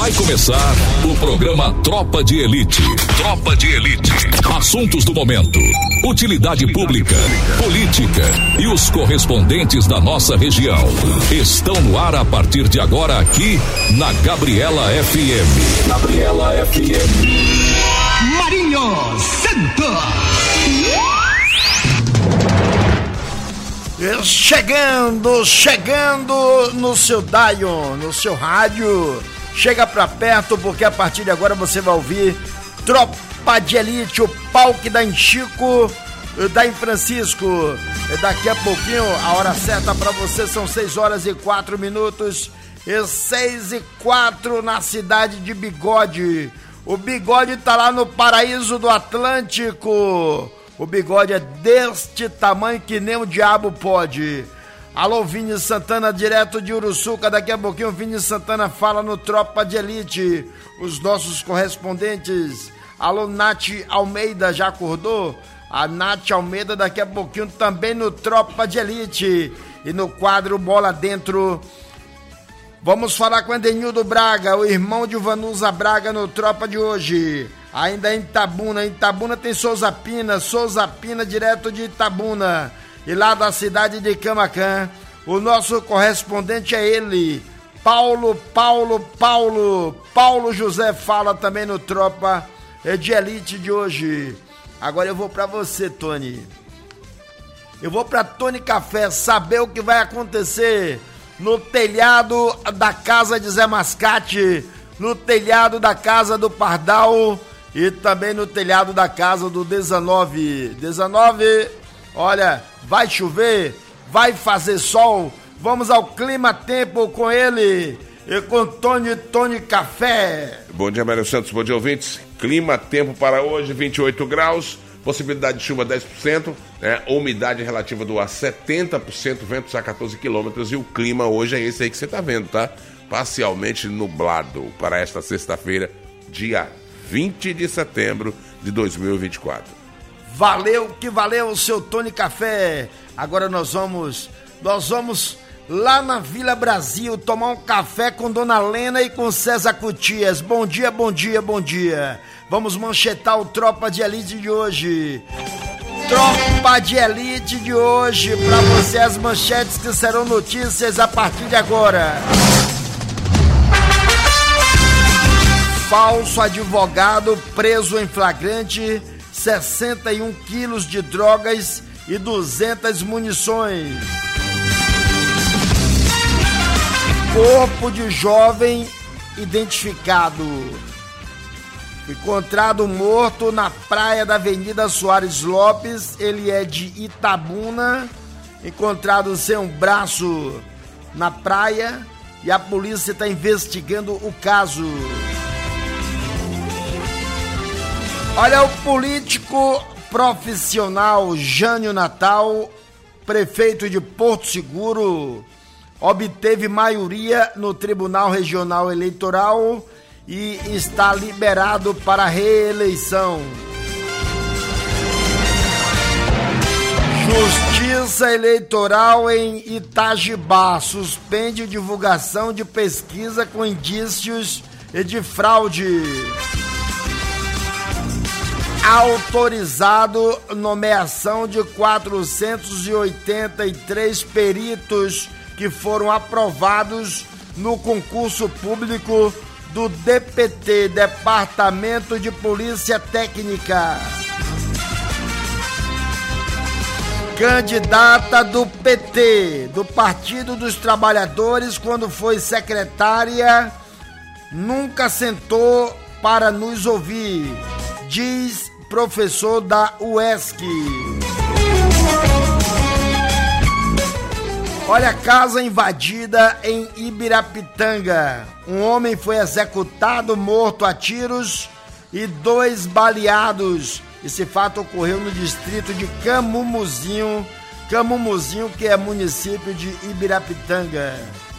Vai começar o programa Tropa de Elite. Tropa de Elite. Assuntos do momento, utilidade pública, política e os correspondentes da nossa região. Estão no ar a partir de agora aqui na Gabriela FM. Gabriela FM. Marinho Santos. Chegando no seu dial, no seu rádio. Chega pra perto, porque a partir de agora você vai ouvir Tropa de Elite, o pau que dá em Chico, dá em Francisco. Daqui a pouquinho, a hora certa pra você são 6h04, e 6h04 na cidade de Bigode. O Bigode tá lá no paraíso do Atlântico. O Bigode é deste tamanho que nem o diabo pode. Alô, Vini Santana, direto de Uruçuca. Daqui a pouquinho o Vini Santana fala no Tropa de Elite. Os nossos correspondentes. Alô, Nath Almeida, já acordou? A Nath Almeida daqui a pouquinho também no Tropa de Elite. E no quadro Bola Dentro, vamos falar com Edenildo Braga, o irmão de Vanusa Braga, no Tropa de hoje. Ainda em Itabuna. Itabuna tem Souza Pina direto de Itabuna. E lá da cidade de Camaquã, o nosso correspondente é ele, Paulo José, fala também no Tropa de Elite de hoje. Agora eu vou pra você, Tony. Eu vou pra Tony Café saber o que vai acontecer no telhado da casa de Zé Mascate, no telhado da casa do Pardal e também no telhado da casa do 19. Olha, vai chover, vai fazer sol, vamos ao clima-tempo com ele e com Tony Café. Bom dia, Mário Santos, bom dia, ouvintes. Clima-tempo para hoje, 28 graus, possibilidade de chuva 10%, umidade relativa do ar 70%, ventos a 14 km e o clima hoje é esse aí que você está vendo, tá? Parcialmente nublado para esta sexta-feira, dia 20 de setembro de 2024. Valeu, que valeu o seu Tony Café. Agora nós vamos lá na Vila Brasil tomar um café com Dona Lena e com César Cutias. Bom dia. Vamos manchetar o Tropa de Elite de hoje. Tropa de Elite de hoje, pra você as manchetes que serão notícias a partir de agora. Falso advogado preso em flagrante, 61 quilos de drogas e 200 munições. Corpo de jovem identificado. Encontrado morto na praia da Avenida Soares Lopes. Ele é de Itabuna. Encontrado sem um braço na praia. E a polícia está investigando o caso. Olha, o político profissional Jânio Natal, prefeito de Porto Seguro, obteve maioria no Tribunal Regional Eleitoral e está liberado para reeleição. Justiça Eleitoral em Itajibá suspende divulgação de pesquisa com indícios de fraude. Autorizado nomeação de 483 peritos que foram aprovados no concurso público do DPT, Departamento de Polícia Técnica. Candidata do PT, do Partido dos Trabalhadores, quando foi secretária, nunca sentou para nos ouvir, diz professor da UESC. Olha, casa invadida em Ibirapitanga. Um homem foi executado, morto a tiros e 2 baleados. Esse fato ocorreu no distrito de Camumuzinho, que é município de Ibirapitanga.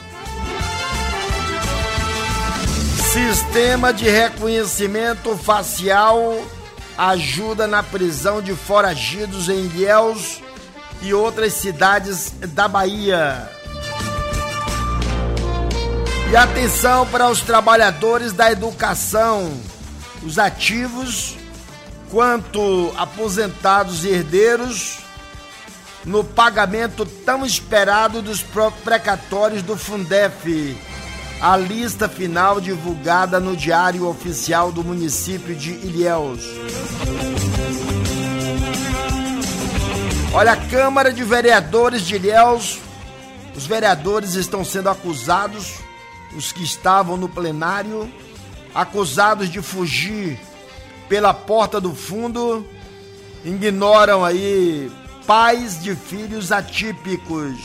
Sistema de reconhecimento facial ajuda na prisão de foragidos em Ilhéus e outras cidades da Bahia. E atenção para os trabalhadores da educação, os ativos, quanto aposentados e herdeiros, no pagamento tão esperado dos precatórios do Fundef. A lista final divulgada no Diário Oficial do município de Ilhéus. Olha, a Câmara de Vereadores de Ilhéus, os vereadores estão sendo acusados, os que estavam no plenário, acusados de fugir pela porta do fundo, ignoram aí pais de filhos atípicos.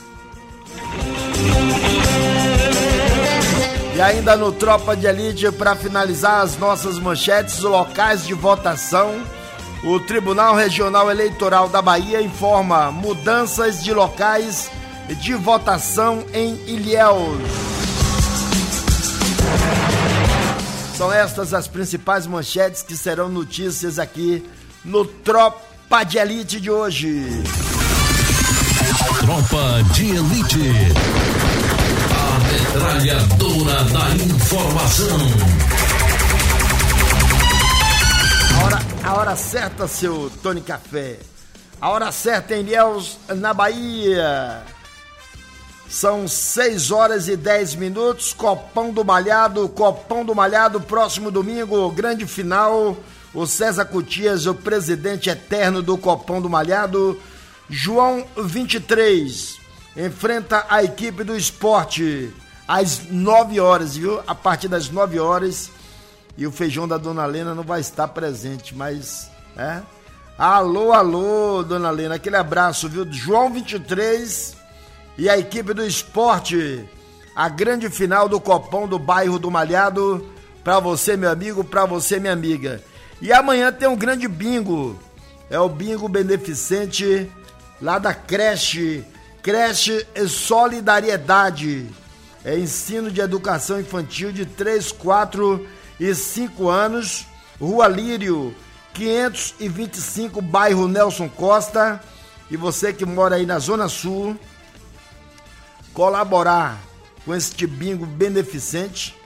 E ainda no Tropa de Elite, para finalizar as nossas manchetes, locais de votação, o Tribunal Regional Eleitoral da Bahia informa mudanças de locais de votação em Ilhéus. São estas as principais manchetes que serão notícias aqui no Tropa de Elite de hoje. Tropa de Elite. A metralhadora da informação. A hora certa, seu Tony Café. A hora certa em Ilhéus, na Bahia. São 6 horas e 10 minutos, Copão do Malhado, próximo domingo, grande final, o César Cutias, o presidente eterno do Copão do Malhado, João 23, enfrenta a equipe do Esporte, às 9 horas, viu? A partir das 9 horas, e o feijão da Dona Lena não vai estar presente, mas, Alô, Dona Lena, aquele abraço, viu? João 23... E a equipe do Esporte, a grande final do Copão do bairro do Malhado, pra você, meu amigo, pra você, minha amiga. E amanhã tem um grande bingo, é o bingo beneficente lá da creche Solidariedade, é ensino de educação infantil de 3, 4 e 5 anos, Rua Lírio, 525, bairro Nelson Costa. E você que mora aí na Zona Sul, colaborar com este bingo beneficente,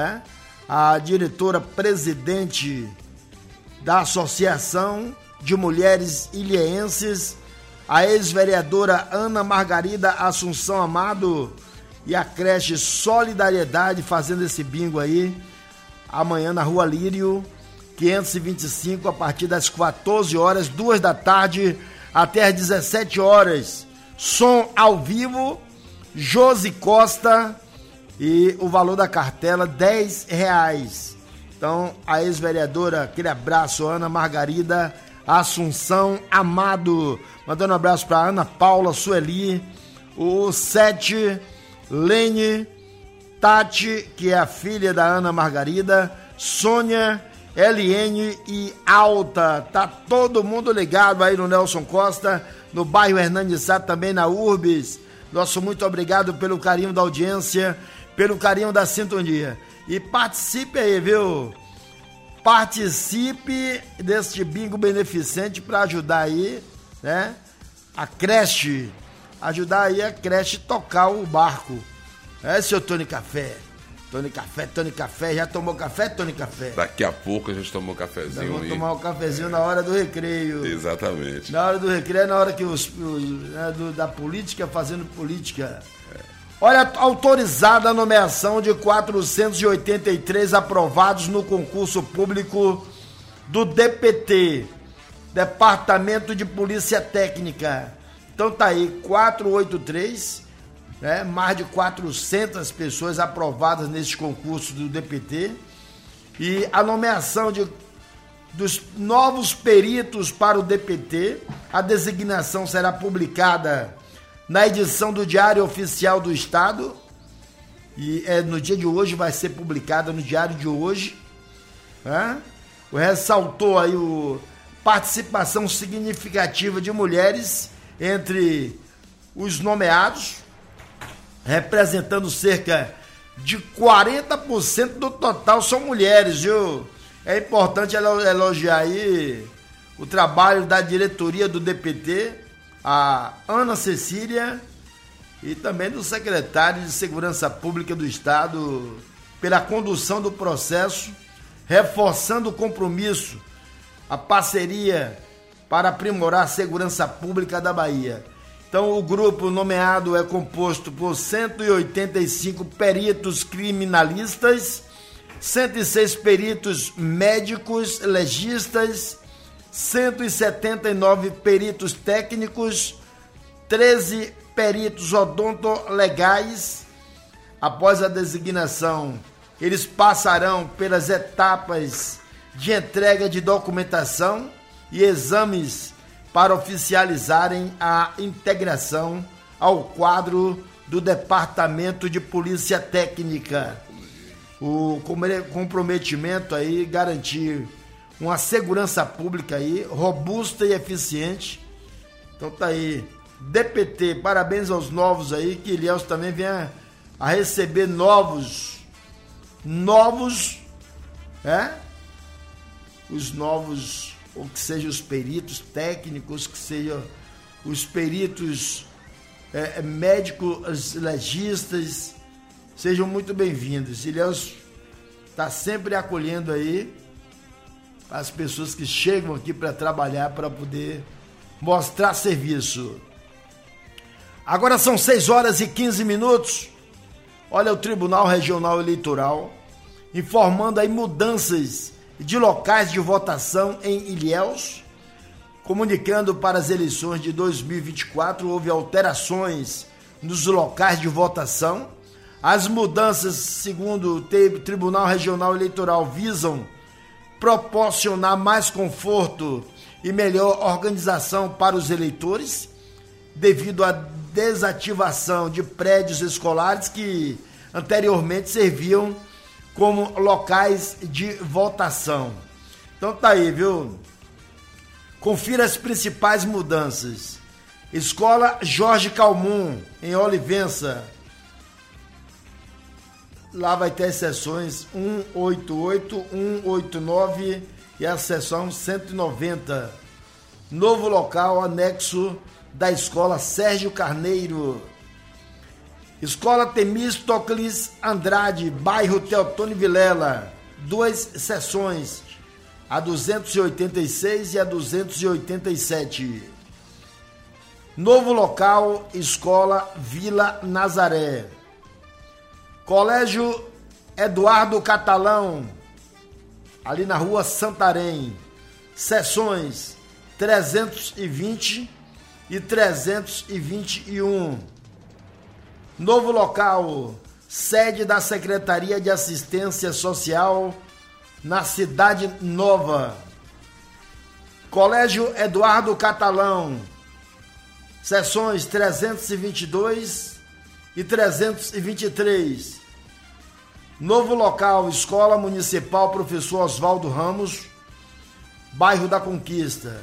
a diretora presidente da Associação de Mulheres Ilhéenses, a ex-vereadora Ana Margarida Assunção Amado e a creche Solidariedade fazendo esse bingo aí, amanhã na Rua Lírio, 525, a partir das 14 horas, 2 da tarde até as 17 horas, som ao vivo, Josi Costa, e o valor da cartela R$10. Então, a ex-vereadora, aquele abraço, Ana Margarida Assunção Amado, mandando um abraço para Ana Paula, Sueli, o Sete, Lene, Tati, que é a filha da Ana Margarida, Sônia, LN e Alta. Tá todo mundo ligado aí no Nelson Costa, no bairro Hernandes Sá, também na Urbis. Nosso muito obrigado pelo carinho da audiência, pelo carinho da sintonia. E participe aí, viu? Participe deste bingo beneficente para ajudar aí, né? A creche, ajudar aí a creche tocar o barco. Seu Tony Café. Tony Café, já tomou café, Tony Café? Daqui a pouco a gente tomou um cafezinho. Vamos tomar um cafezinho na hora do recreio. Exatamente. Na hora do recreio é na hora que da política, fazendo política. Olha, autorizada a nomeação de 483 aprovados no concurso público do DPT, Departamento de Polícia Técnica. Então tá aí, 483, mais de 400 pessoas aprovadas nesse concurso do DPT. E a nomeação dos novos peritos para o DPT, a designação será publicada na edição do Diário Oficial do Estado, e no dia de hoje vai ser publicada no Diário de hoje. Ressaltou aí participação significativa de mulheres entre os nomeados, representando cerca de 40% do total são mulheres, viu? É importante elogiar aí o trabalho da diretoria do DPT, a Ana Cecília e também do secretário de Segurança Pública do Estado pela condução do processo, reforçando o compromisso, a parceria para aprimorar a segurança pública da Bahia. Então, o grupo nomeado é composto por 185 peritos criminalistas, 106 peritos médicos legistas, 179 peritos técnicos, 13 peritos odontolegais. Após a designação, eles passarão pelas etapas de entrega de documentação e exames para oficializarem a integração ao quadro do Departamento de Polícia Técnica. O comprometimento aí garantir uma segurança pública aí robusta e eficiente. Então tá aí, DPT, parabéns aos novos aí, que Ilhéus também venha a receber novos, os novos, ou que sejam os peritos técnicos, que sejam os peritos médicos legistas, sejam muito bem-vindos. Ilhéus está sempre acolhendo aí as pessoas que chegam aqui para trabalhar, para poder mostrar serviço. Agora são 6h15. Olha, o Tribunal Regional Eleitoral informando aí mudanças de locais de votação em Ilhéus, comunicando para as eleições de 2024 houve alterações nos locais de votação. As mudanças, segundo o Tribunal Regional Eleitoral, visam proporcionar mais conforto e melhor organização para os eleitores, devido à desativação de prédios escolares que anteriormente serviam como locais de votação. Então tá aí, viu? Confira as principais mudanças. Escola Jorge Calmon, em Olivença. Lá vai ter as sessões 188, 189 e a sessão 190. Novo local, anexo da Escola Sérgio Carneiro. Escola Temístocles Andrade, bairro Teotônio Vilela. 2 sessões, a 286 e a 287. Novo local, Escola Vila Nazaré. Colégio Eduardo Catalão, ali na rua Santarém. Sessões 320 e 321. Novo local, sede da Secretaria de Assistência Social na Cidade Nova. Colégio Eduardo Catalão, sessões 322 e 323. Novo local, Escola Municipal Professor Oswaldo Ramos, bairro da Conquista.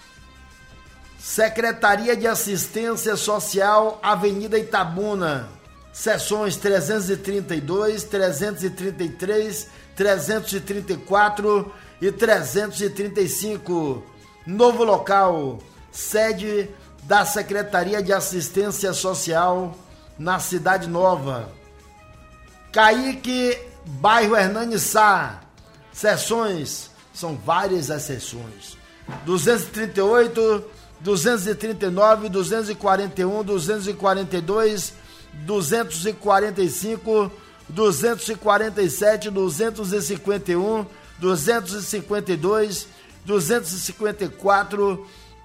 Secretaria de Assistência Social, Avenida Itabuna, sessões 332, 333, 334 e 335. Novo local, sede da Secretaria de Assistência Social na Cidade Nova. Caique, bairro Hernani Sá, sessões, são várias as sessões, 238, 239, 241, 242, 245, 247, 251, 252, 254,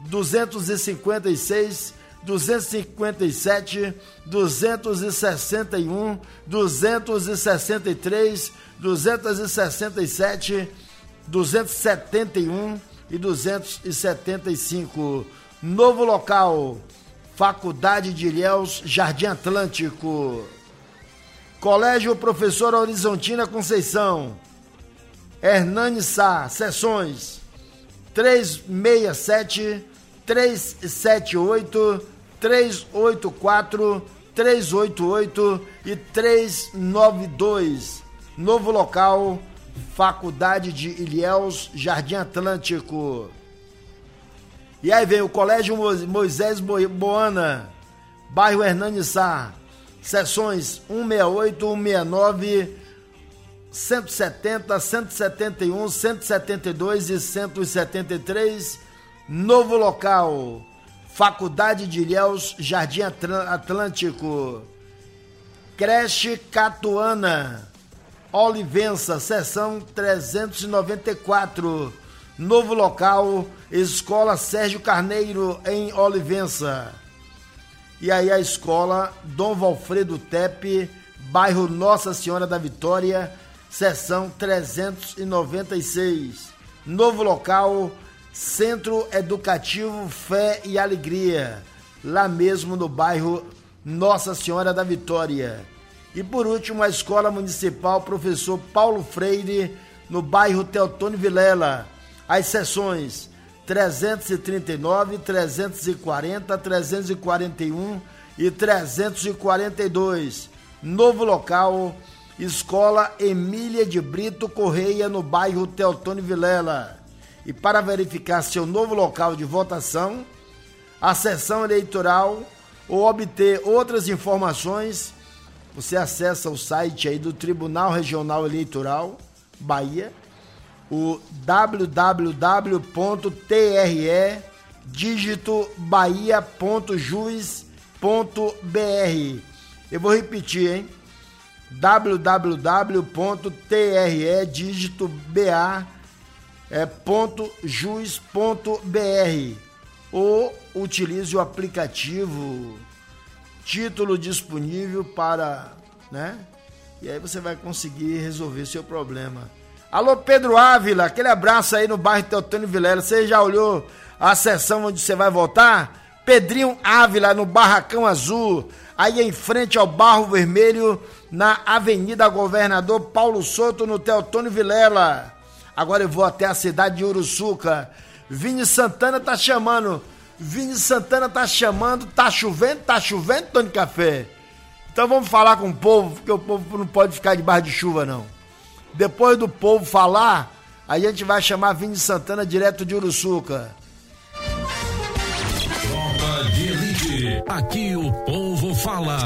256, 257, 261, 263, 267, 271 e 275. Novo local, Faculdade de Ilhéus, Jardim Atlântico. Colégio Professor Horizontina Conceição, Hernani Sá, sessões 367, 378, 384, 388 e 392. Novo local, Faculdade de Ilhéus, Jardim Atlântico. E aí vem o Colégio Moisés Boana, bairro Hernani Sá, seções 168, 169, 170, 171, 172 e 173. Novo local, Faculdade de Ilhéus, Jardim Atlântico. Creche Catuana, Olivença, seção 394. Novo local, Escola Sérgio Carneiro, em Olivença. E aí a escola Dom Valfredo Tepe, bairro Nossa Senhora da Vitória, seção 396. Novo local, Centro Educativo Fé e Alegria, lá mesmo no bairro Nossa Senhora da Vitória. E por último, a Escola Municipal Professor Paulo Freire, no bairro Teotônio Vilela. As seções 339, 340, 341 e 342. Novo local, Escola Emília de Brito Correia, no bairro Teotônio Vilela. E para verificar seu novo local de votação, a sessão eleitoral ou obter outras informações, você acessa o site aí do Tribunal Regional Eleitoral Bahia, o www.tre-bahia.jus.br. Eu vou repetir, hein? www.tre-ba.jus.br, ou utilize o aplicativo Título Disponível para, né? E aí você vai conseguir resolver seu problema. Alô, Pedro Ávila, aquele abraço aí no bairro Teotônio Vilela. Você já olhou a seção onde você vai votar? Pedrinho Ávila, no Barracão Azul, aí em frente ao Barro Vermelho, na Avenida Governador Paulo Souto, no Teotônio Vilela. Agora eu vou até a cidade de Uruçuca. Vini Santana tá chamando. Tá chovendo, Tony Café. Então vamos falar com o povo, porque o povo não pode ficar debaixo de chuva, não. Depois do povo falar, a gente vai chamar Vini Santana direto de Uruçuca. Tropa de Elite, aqui o povo fala.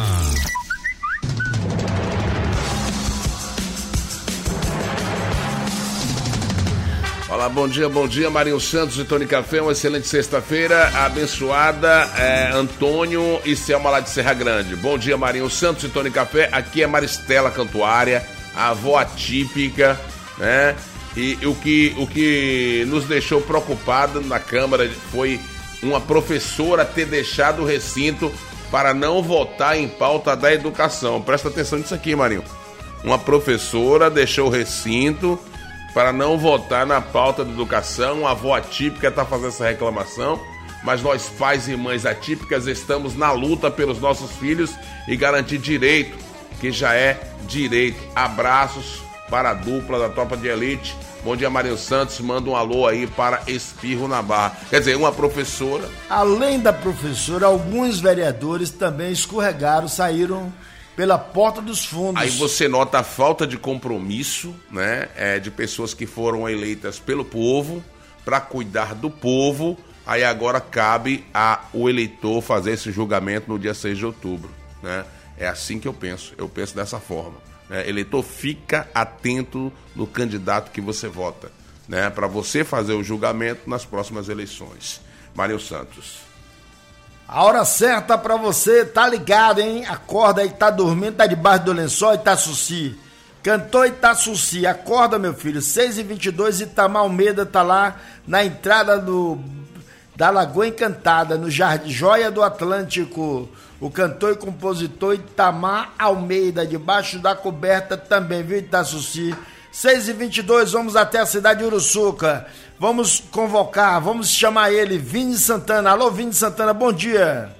Olá, bom dia, Marinho Santos e Tony Café, uma excelente sexta-feira, abençoada, Antônio e Selma lá de Serra Grande. Bom dia, Marinho Santos e Tony Café, aqui é Maristela Cantuária, a avó atípica, né? E o que nos deixou preocupado na Câmara foi uma professora ter deixado o recinto para não votar em pauta da educação. Presta atenção nisso aqui, Marinho. Uma professora deixou o recinto para não votar na pauta da educação. A avó atípica está fazendo essa reclamação, mas nós, pais e mães atípicas, estamos na luta pelos nossos filhos e garantir direito, que já é direito. Abraços para a dupla da Tropa de Elite. Bom dia, Marinho Santos, manda um alô aí para Espirro na Barra. Quer dizer, uma professora. Além da professora, alguns vereadores também escorregaram, saíram pela porta dos fundos. Aí você nota a falta de compromisso, né, de pessoas que foram eleitas pelo povo para cuidar do povo. Aí agora cabe ao eleitor fazer esse julgamento no dia 6 de outubro, né? É assim que eu penso dessa forma, né? Eleitor, fica atento no candidato que você vota, né, para você fazer o julgamento nas próximas eleições. Mário Santos. A hora certa pra você, tá ligado, hein? Acorda aí, tá dormindo, tá debaixo do lençol, Itaçuci. Cantou Itaçuci, acorda, meu filho. 6h22, Itamar Almeida tá lá na entrada da Lagoa Encantada, no Jardim Joia do Atlântico. O cantor e compositor Itamar Almeida, debaixo da coberta também, viu, Itaçuci? 6h22, vamos até a cidade de Uruçuca. Vamos convocar, vamos chamar ele, Vini Santana. Alô, Vini Santana, bom dia.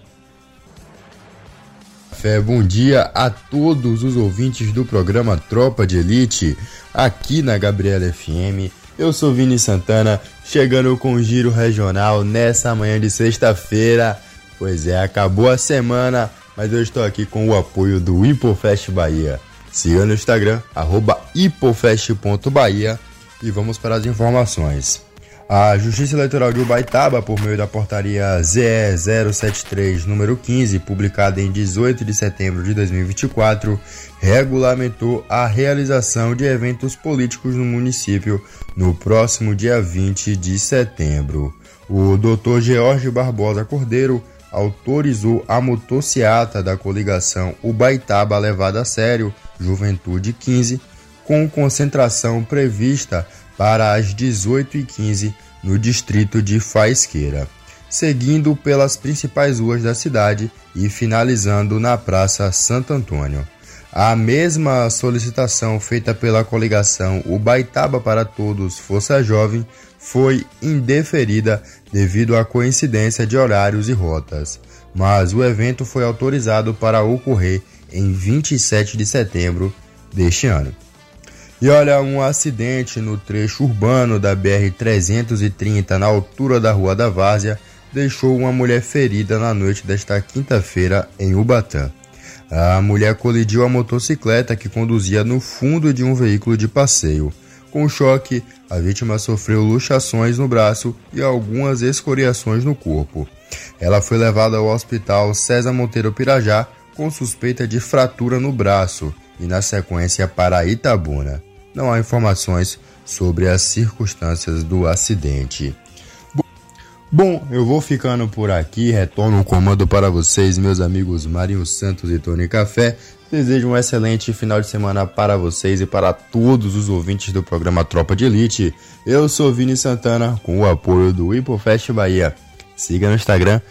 Bom dia a todos os ouvintes do programa Tropa de Elite, aqui na Gabriela FM. Eu sou Vini Santana, chegando com o Giro Regional nessa manhã de sexta-feira. Pois é, acabou a semana, mas eu estou aqui com o apoio do Hipofest Bahia. Siga no Instagram, @hipofest.bahia, e vamos para as informações. A Justiça Eleitoral de Ubaitaba, por meio da portaria ZE 073, número 15, publicada em 18 de setembro de 2024, regulamentou a realização de eventos políticos no município no próximo dia 20 de setembro. O Dr. George Barbosa Cordeiro autorizou a motociata da coligação Ubaitaba Levada a Sério, Juventude 15, com concentração prevista para as 18h15 no distrito de Faisqueira, seguindo pelas principais ruas da cidade e finalizando na Praça Santo Antônio. A mesma solicitação feita pela coligação Ubaitaba para Todos Força Jovem foi indeferida devido à coincidência de horários e rotas, mas o evento foi autorizado para ocorrer em 27 de setembro deste ano. E olha, um acidente no trecho urbano da BR-330 na altura da Rua da Várzea deixou uma mulher ferida na noite desta quinta-feira em Ubatã. A mulher colidiu a motocicleta que conduzia no fundo de um veículo de passeio. Com o choque, a vítima sofreu luxações no braço e algumas escoriações no corpo. Ela foi levada ao hospital César Monteiro Pirajá com suspeita de fratura no braço e na sequência para Itabuna. Não há informações sobre as circunstâncias do acidente. Bom, eu vou ficando por aqui, retorno o comando para vocês, meus amigos Marinho Santos e Tony Café. Desejo um excelente final de semana para vocês e para todos os ouvintes do programa Tropa de Elite. Eu sou Vini Santana, com o apoio do Hipofest Bahia. Siga no Instagram,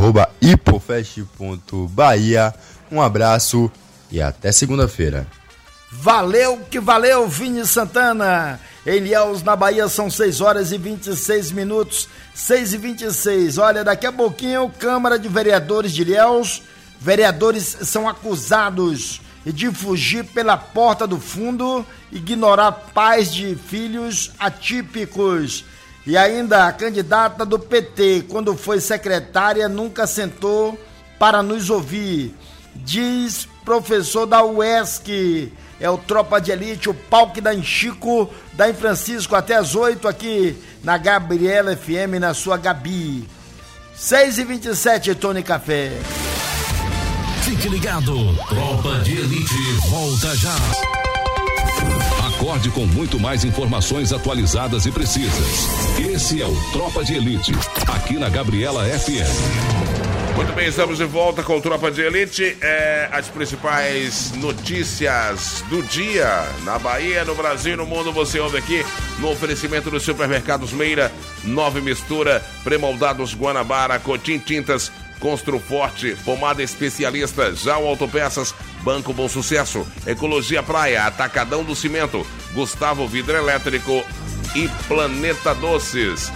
@hipofest.bahia. Um abraço e até segunda-feira. Valeu que valeu, Vini Santana. Em Ilhéus, na Bahia, são 6 horas e 26 minutos, 6h26. Olha, daqui a pouquinho, Câmara de Vereadores de Ilhéus, vereadores são acusados de fugir pela porta do fundo, ignorar pais de filhos atípicos. E ainda a candidata do PT, quando foi secretária, nunca sentou para nos ouvir. Diz professor da UESC. É o Tropa de Elite, o palco da Chico, da em Francisco, até as 8 aqui na Gabriela FM, na sua Gabi. 6h27, Tony Café. Fique ligado, Tropa de Elite volta já. Acorde com muito mais informações atualizadas e precisas. Esse é o Tropa de Elite, aqui na Gabriela FM. Muito bem, estamos de volta com o Tropa de Elite. As principais notícias do dia na Bahia, no Brasil e no mundo você ouve aqui no oferecimento dos supermercados Meira, Nova Mistura, Premoldados Guanabara, Cotim Tintas, Construforte, Pomada Especialista, Jal Autopeças, Banco Bom Sucesso, Ecologia Praia, Atacadão do Cimento, Gustavo Vidro Elétrico e Planeta Doces.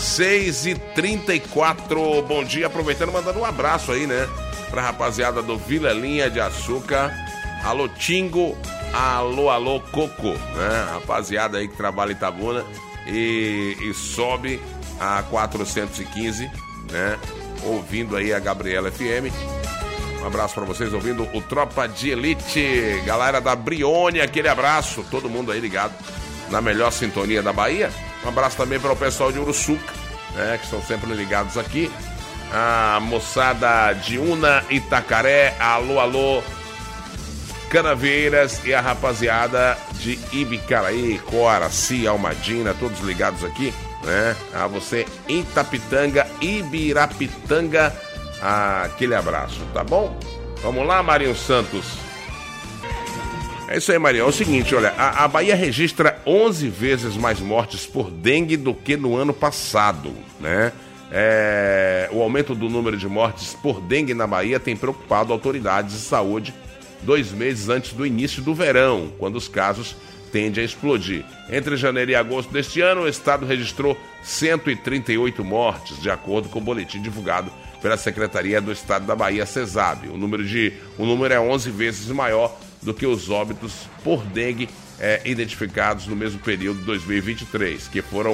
6h34, bom dia, aproveitando, mandando um abraço aí, né, pra rapaziada do Vila Linha de Açúcar, alô Tingo, alô Coco, né, rapaziada aí que trabalha em Itabuna e sobe a 415, né, ouvindo aí a Gabriela FM. Um abraço pra vocês, ouvindo o Tropa de Elite, galera da Brione, aquele abraço, todo mundo aí ligado na melhor sintonia da Bahia. Um abraço também para o pessoal de Uruçuca, né, que estão sempre ligados aqui. A moçada de Una, Itacaré, alô, Canavieiras e a rapaziada de Ibicaraí, Coaraci, Almadina, todos ligados aqui, né? A você, Itapitanga, Ibirapitanga, aquele abraço, tá bom? Vamos lá, Marinho Santos. É isso aí, Maria. É o seguinte, olha, a Bahia registra 11 vezes mais mortes por dengue do que no ano passado, né? O aumento do número de mortes por dengue na Bahia tem preocupado autoridades de saúde 2 meses antes do início do verão, quando os casos tendem a explodir. Entre janeiro e agosto deste ano, o estado registrou 138 mortes, de acordo com o boletim divulgado pela Secretaria do Estado da Bahia, CESAB. O número é 11 vezes maior do que os óbitos por dengue identificados no mesmo período de 2023, que foram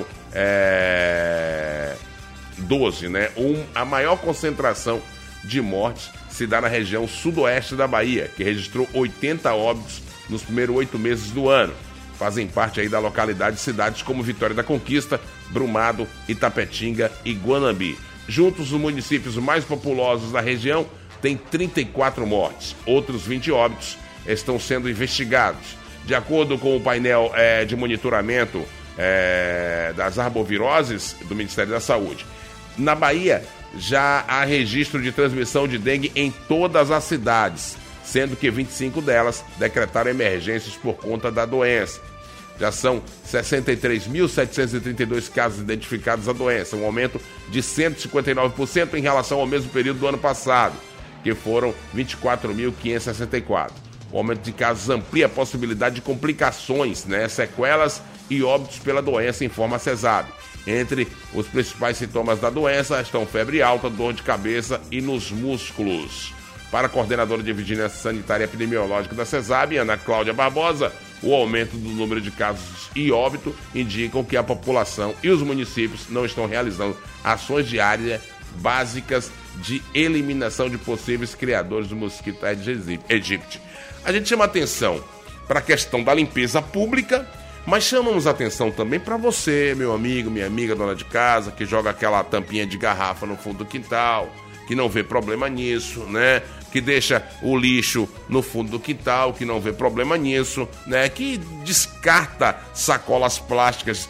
12, né? A maior concentração de mortes se dá na região sudoeste da Bahia, que registrou 80 óbitos nos primeiros 8 meses do ano. fazem parte aí da localidade de cidades como Vitória da Conquista, Brumado, Itapetinga e Guanambi. Juntos, os municípios mais populosos da região têm 34 mortes. Outros 20 óbitos estão sendo investigados. De acordo com o painel de monitoramento das arboviroses do Ministério da Saúde, na Bahia já há registro de transmissão de dengue em todas as cidades, sendo que 25 delas decretaram emergências por conta da doença. Já são 63.732 casos identificados da doença, um aumento de 159% em relação ao mesmo período do ano passado, que foram 24.564. O aumento de casos amplia a possibilidade de complicações, sequelas e óbitos pela doença, informa a CESAB. Entre os principais sintomas da doença estão febre alta, dor de cabeça e nos músculos. Para a coordenadora de Vigilância Sanitária e Epidemiológica da CESAB, Ana Cláudia Barbosa, o aumento do número de casos e óbito indicam que a população e os municípios não estão realizando ações diárias básicas de eliminação de possíveis criadores do mosquito Aedes aegypti. A gente chama atenção para a questão da limpeza pública, mas chamamos atenção também para você, meu amigo, minha amiga, dona de casa, que joga aquela tampinha de garrafa no fundo do quintal, que não vê problema nisso, que deixa o lixo no fundo do quintal, que não vê problema nisso, que descarta sacolas plásticas,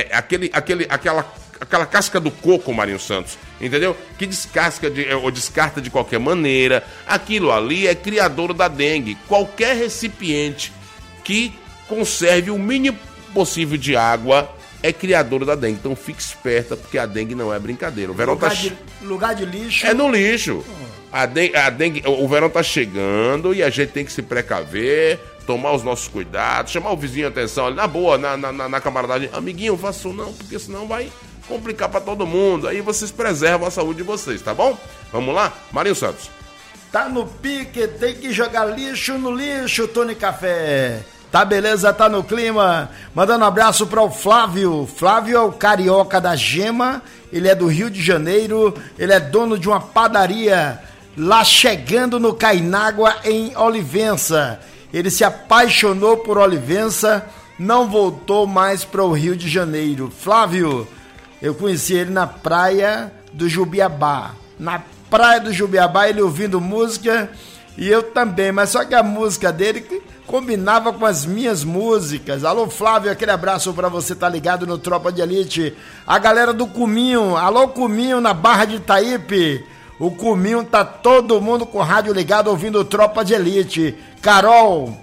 aquela casca do coco, Marinho Santos, entendeu? Que descarta de qualquer maneira. Aquilo ali é criador da dengue. Qualquer recipiente que conserve o mínimo possível de água é criador da dengue. Então fique esperta, porque a dengue não é brincadeira. O verão lugar de lixo. É no lixo. A dengue, o verão tá chegando e a gente tem que se precaver, tomar os nossos cuidados, chamar o vizinho a atenção, na boa, na camaradagem. Amiguinho, faça isso não, porque senão vai complicar para todo mundo. Aí vocês preservam a saúde de vocês, tá bom? Vamos lá? Marinho Santos. Tá no pique, tem que jogar lixo no lixo, Tony Café. Tá beleza, tá no clima. Mandando um abraço para o Flávio. Flávio é o carioca da gema. Ele é do Rio de Janeiro. Ele é dono de uma padaria lá chegando no Cainágua, em Olivença. Ele se apaixonou por Olivença, não voltou mais para o Rio de Janeiro. Flávio, eu conheci ele na praia do Jubiabá. Na praia do Jubiabá, ele ouvindo música e eu também, mas só que a música dele combinava com as minhas músicas. Alô, Flávio, aquele abraço pra você, tá ligado no Tropa de Elite. A galera do Cuminho, alô, Cuminho, na Barra de Itaípe. O Cuminho tá todo mundo com o rádio ligado ouvindo o Tropa de Elite. Carol,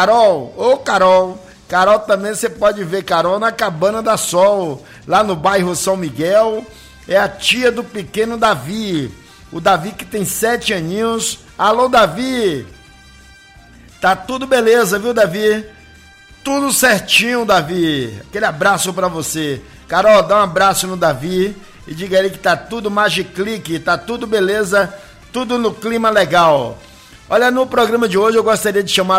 Carol também você pode ver, Carol na Cabana da Sol, lá no bairro São Miguel. É a tia do pequeno Davi, o Davi que tem 7 aninhos. Alô, Davi. Tá tudo beleza, viu, Davi? Tudo certinho, Davi. Aquele abraço pra você. Carol, dá um abraço no Davi e diga ele que tá tudo magiclique, tá tudo beleza, tudo no clima legal. Olha, no programa de hoje eu gostaria de chamar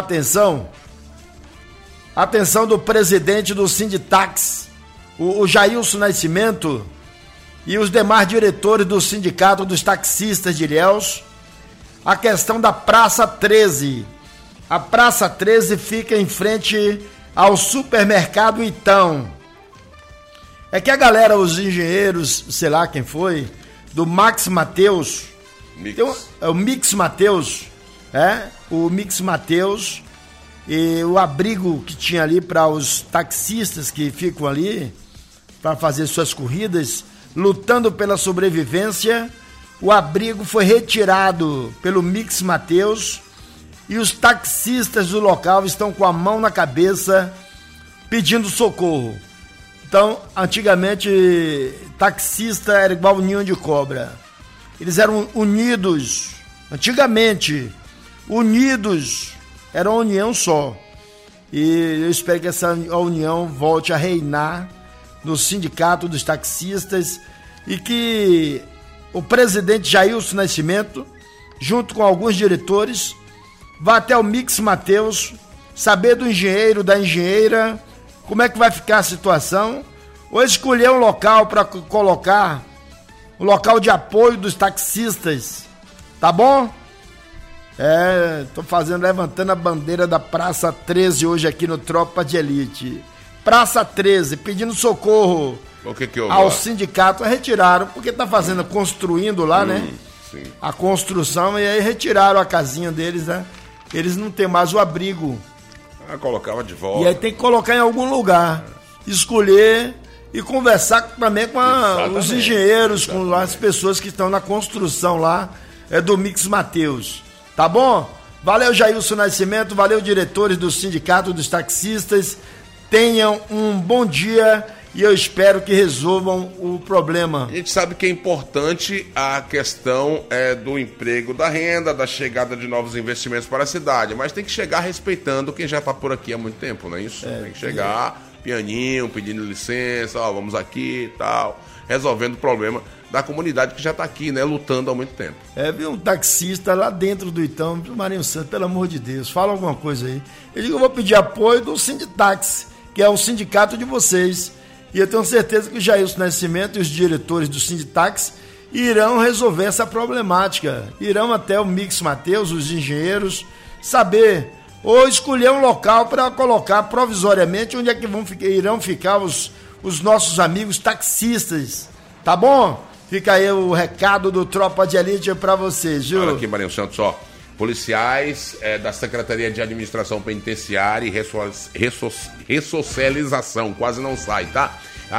a atenção do presidente do Sinditax, o Jailson Nascimento, e os demais diretores do Sindicato dos Taxistas de Ilhéus, a questão da Praça 13. A Praça 13 fica em frente ao supermercado Itão. É que a galera, os engenheiros, sei lá quem foi, do Max Mateus, o Mix Mateus, o Mix Mateus, e o abrigo que tinha ali para os taxistas que ficam ali para fazer suas corridas, lutando pela sobrevivência. O abrigo foi retirado pelo Mix Mateus e os taxistas do local estão com a mão na cabeça pedindo socorro. Então, antigamente, taxista era igual um ninho de cobra. Eles eram unidos. Antigamente, unidos. Era uma união só. E eu espero que essa união volte a reinar no sindicato dos taxistas e que o presidente Jailson Nascimento, junto com alguns diretores, vá até o Mix Mateus, saber do engenheiro, da engenheira, como é que vai ficar a situação, ou escolher um local para colocar, um local de apoio dos taxistas, tá bom? Tô levantando a bandeira da Praça 13 hoje aqui no Tropa de Elite. Praça 13, pedindo socorro ao sindicato. Retiraram, porque construindo lá, né? Sim. A construção, e aí retiraram a casinha deles, né? Eles não têm mais o abrigo. Colocava de volta. E aí tem que colocar em algum lugar, escolher e conversar também com os engenheiros, com as pessoas que estão na construção lá do Mix Mateus. Tá bom? Valeu, Jailson Nascimento, valeu, diretores do Sindicato dos Taxistas. Tenham um bom dia e eu espero que resolvam o problema. A gente sabe que é importante a questão do emprego, da renda, da chegada de novos investimentos para a cidade, mas tem que chegar respeitando quem já está por aqui há muito tempo, não é isso? Tem que chegar pianinho, pedindo licença, vamos aqui e tal, resolvendo o problema da comunidade que já está aqui, né, lutando há muito tempo. Viu um taxista lá dentro do Itão, do Marinho Santo, pelo amor de Deus, fala alguma coisa aí. Eu digo, eu vou pedir apoio do Sinditax, que é o sindicato de vocês. E eu tenho certeza que o Jailson Nascimento e os diretores do Sinditax irão resolver essa problemática. Irão até o Mix Mateus, os engenheiros, saber ou escolher um local para colocar provisoriamente onde é que irão ficar os nossos amigos taxistas. Tá bom? Fica aí o recado do Tropa de Elite para vocês, viu? Olha aqui, Marinho Santos, policiais da Secretaria de Administração Penitenciária e Ressocialização, quase não sai, tá?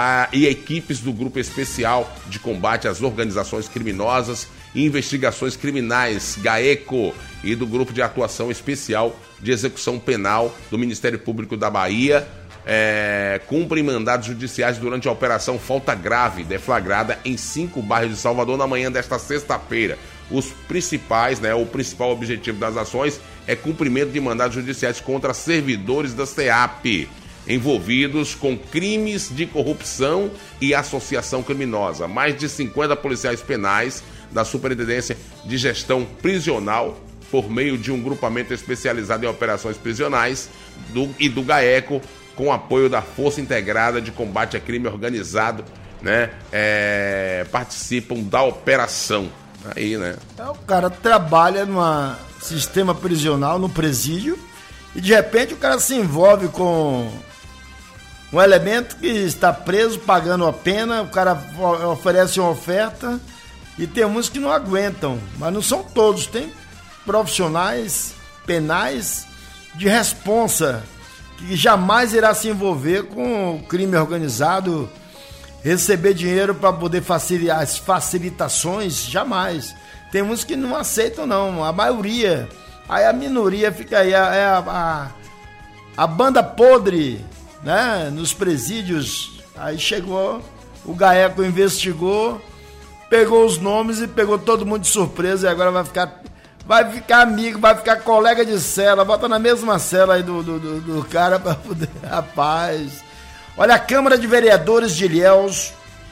E equipes do Grupo Especial de Combate às Organizações Criminosas e Investigações Criminais, GAECO, e do Grupo de Atuação Especial de Execução Penal do Ministério Público da Bahia, cumprem mandados judiciais durante a Operação Falta Grave, deflagrada em 5 bairros de Salvador na manhã desta sexta-feira. O principal objetivo das ações é cumprimento de mandados judiciais contra servidores da SEAP, envolvidos com crimes de corrupção e associação criminosa. Mais de 50 policiais penais da Superintendência de Gestão Prisional, por meio de um grupamento especializado em operações prisionais do GAECO, com apoio da Força Integrada de Combate a Crime Organizado, né, participam da operação. Aí, né? O cara trabalha num sistema prisional, no presídio, e de repente o cara se envolve com um elemento que está preso, pagando a pena, o cara oferece uma oferta, e tem uns que não aguentam, mas não são todos, tem profissionais penais de responsa, que jamais irá se envolver com o crime organizado, receber dinheiro para poder facilitar as facilitações, jamais. Tem uns que não aceitam, não, a maioria. Aí a minoria fica aí, a banda podre, né, nos presídios. Aí chegou, o GAECO investigou, pegou os nomes e pegou todo mundo de surpresa, e agora vai ficar amigo, vai ficar colega de cela, bota na mesma cela aí do cara para poder... Rapaz... Olha, a Câmara de Vereadores de Ilhéus,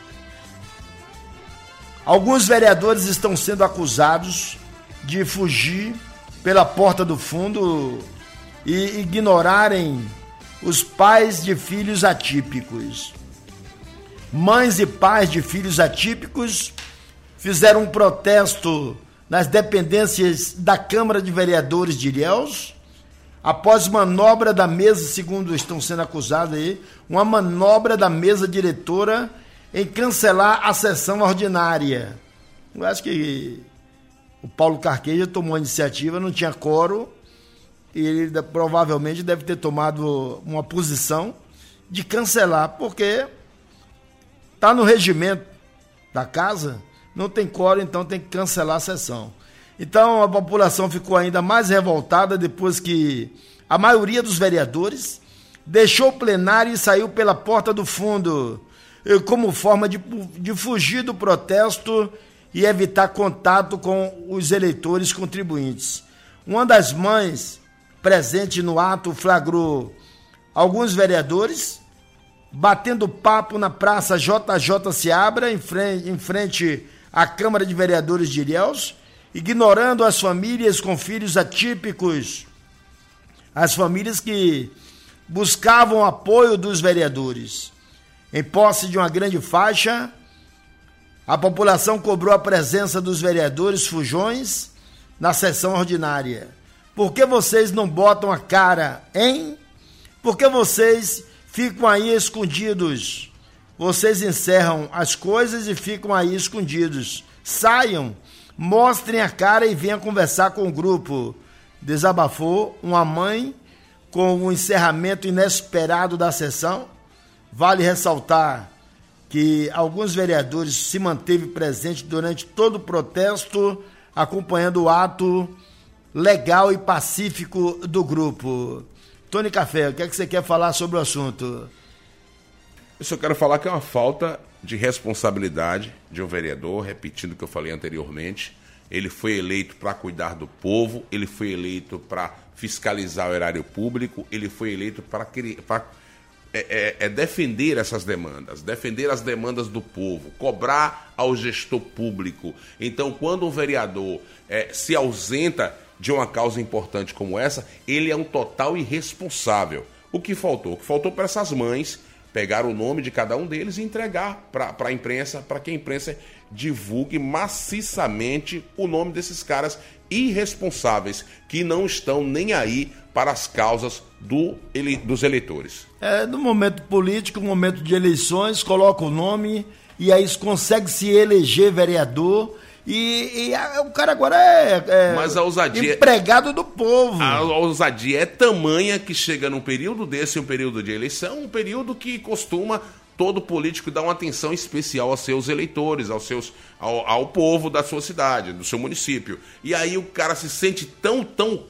alguns vereadores estão sendo acusados de fugir pela porta do fundo e ignorarem os pais de filhos atípicos. Mães e pais de filhos atípicos fizeram um protesto nas dependências da Câmara de Vereadores de Ilhéus, após manobra da mesa, segundo estão sendo acusados aí, uma manobra da mesa diretora em cancelar a sessão ordinária. Eu acho que o Paulo Carqueja tomou a iniciativa, não tinha quórum, e ele provavelmente deve ter tomado uma posição de cancelar, porque está no regimento da casa, não tem quórum, então tem que cancelar a sessão. Então a população ficou ainda mais revoltada depois que a maioria dos vereadores deixou o plenário e saiu pela porta do fundo, como forma de fugir do protesto e evitar contato com os eleitores contribuintes. Uma das mães presente no ato flagrou alguns vereadores batendo papo na Praça JJ Seabra, em frente à Câmara de Vereadores de Ilhéus, ignorando as famílias com filhos atípicos, as famílias que buscavam apoio dos vereadores. Em posse de uma grande faixa, a população cobrou a presença dos vereadores fujões na sessão ordinária? Por que vocês não botam a cara, hein? Por que vocês ficam aí escondidos? Vocês encerram as coisas e ficam aí escondidos. Saiam, mostrem a cara e venham conversar com o grupo. Desabafou uma mãe com o encerramento inesperado da sessão. Vale ressaltar que alguns vereadores se manteve presente durante todo o protesto, acompanhando o ato legal e pacífico do grupo. Tony Café, o que é que você quer falar sobre o assunto? Eu só quero falar que é uma falta de responsabilidade de um vereador, repetindo o que eu falei anteriormente. Ele foi eleito para cuidar do povo, ele foi eleito para fiscalizar o erário público, ele foi eleito para defender essas demandas, defender as demandas do povo, cobrar ao gestor público. Então, quando um vereador se ausenta de uma causa importante como essa, ele é um total irresponsável. O que faltou? O que faltou para essas mães pegar o nome de cada um deles e entregar para a imprensa, para que a imprensa divulgue maciçamente o nome desses caras irresponsáveis, que não estão nem aí para as causas dos eleitores. No momento político, no momento de eleições, coloca o nome e aí consegue se eleger vereador e o cara agora Mas a ousadia, empregado do povo. A ousadia é tamanha que chega num período desse, um período de eleição, um período que costuma todo político dar uma atenção especial aos seus eleitores, ao povo da sua cidade, do seu município. E aí o cara se sente tão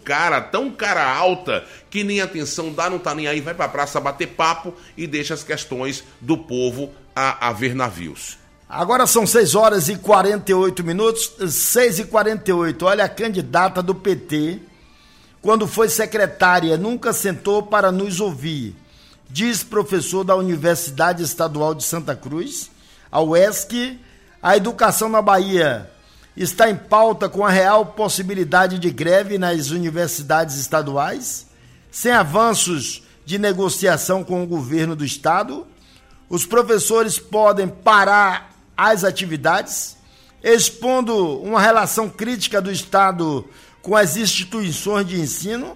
cara alta, que nem atenção dá, não tá nem aí, vai pra praça bater papo e deixa as questões do povo a ver navios. Agora são 6 horas e 48 minutos, 6h48. Olha, a candidata do PT, quando foi secretária, nunca sentou para nos ouvir. Diz professor da Universidade Estadual de Santa Cruz, a UESC, a educação na Bahia está em pauta com a real possibilidade de greve nas universidades estaduais, sem avanços de negociação com o governo do estado. Os professores podem parar as atividades, expondo uma relação crítica do estado com as instituições de ensino,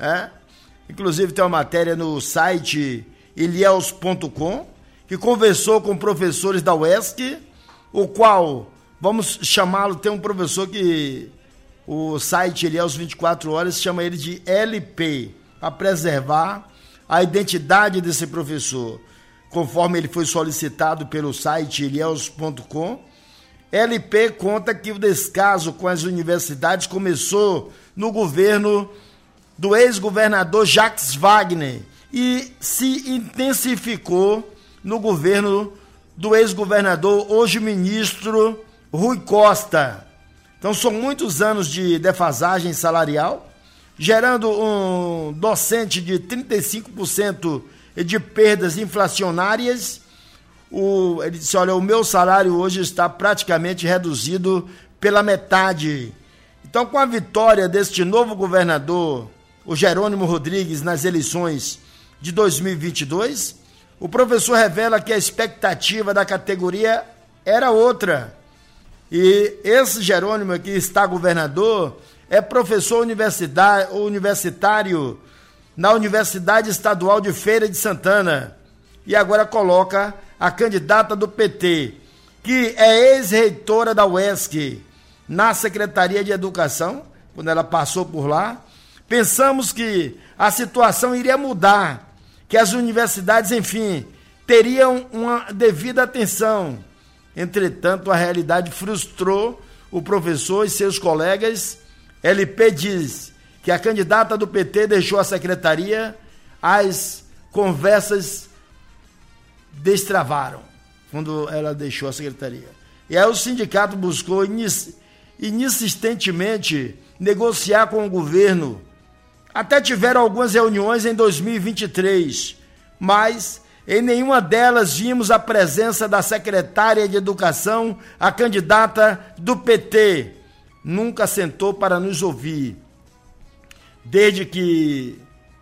Inclusive tem uma matéria no site ilhéus.com, que conversou com professores da UESC, o qual, vamos chamá-lo, tem um professor que o site Ilhéus 24 Horas chama ele de LP, para preservar a identidade desse professor. Conforme ele foi solicitado pelo site ilhéus.com, LP conta que o descaso com as universidades começou no governo do ex-governador Jacques Wagner e se intensificou no governo do ex-governador, hoje ministro, Rui Costa. Então são muitos anos de defasagem salarial, gerando um docente de 35% de perdas inflacionárias. Ele disse, olha, o meu salário hoje está praticamente reduzido pela metade. Então, com a vitória deste novo governador, o Jerônimo Rodrigues, nas eleições de 2022, o professor revela que a expectativa da categoria era outra. E esse Jerônimo que está governador é professor universitário na Universidade Estadual de Feira de Santana. E agora coloca a candidata do PT, que é ex-reitora da UESC, na Secretaria de Educação, quando ela passou por lá. Pensamos que a situação iria mudar, que as universidades, enfim, teriam uma devida atenção. Entretanto, a realidade frustrou o professor e seus colegas. LP diz que a candidata do PT deixou a secretaria, as conversas destravaram quando ela deixou a secretaria. E aí o sindicato buscou insistentemente negociar com o governo. Até tiveram algumas reuniões em 2023, mas em nenhuma delas vimos a presença da secretária de Educação, a candidata do PT. Nunca sentou para nos ouvir. Desde que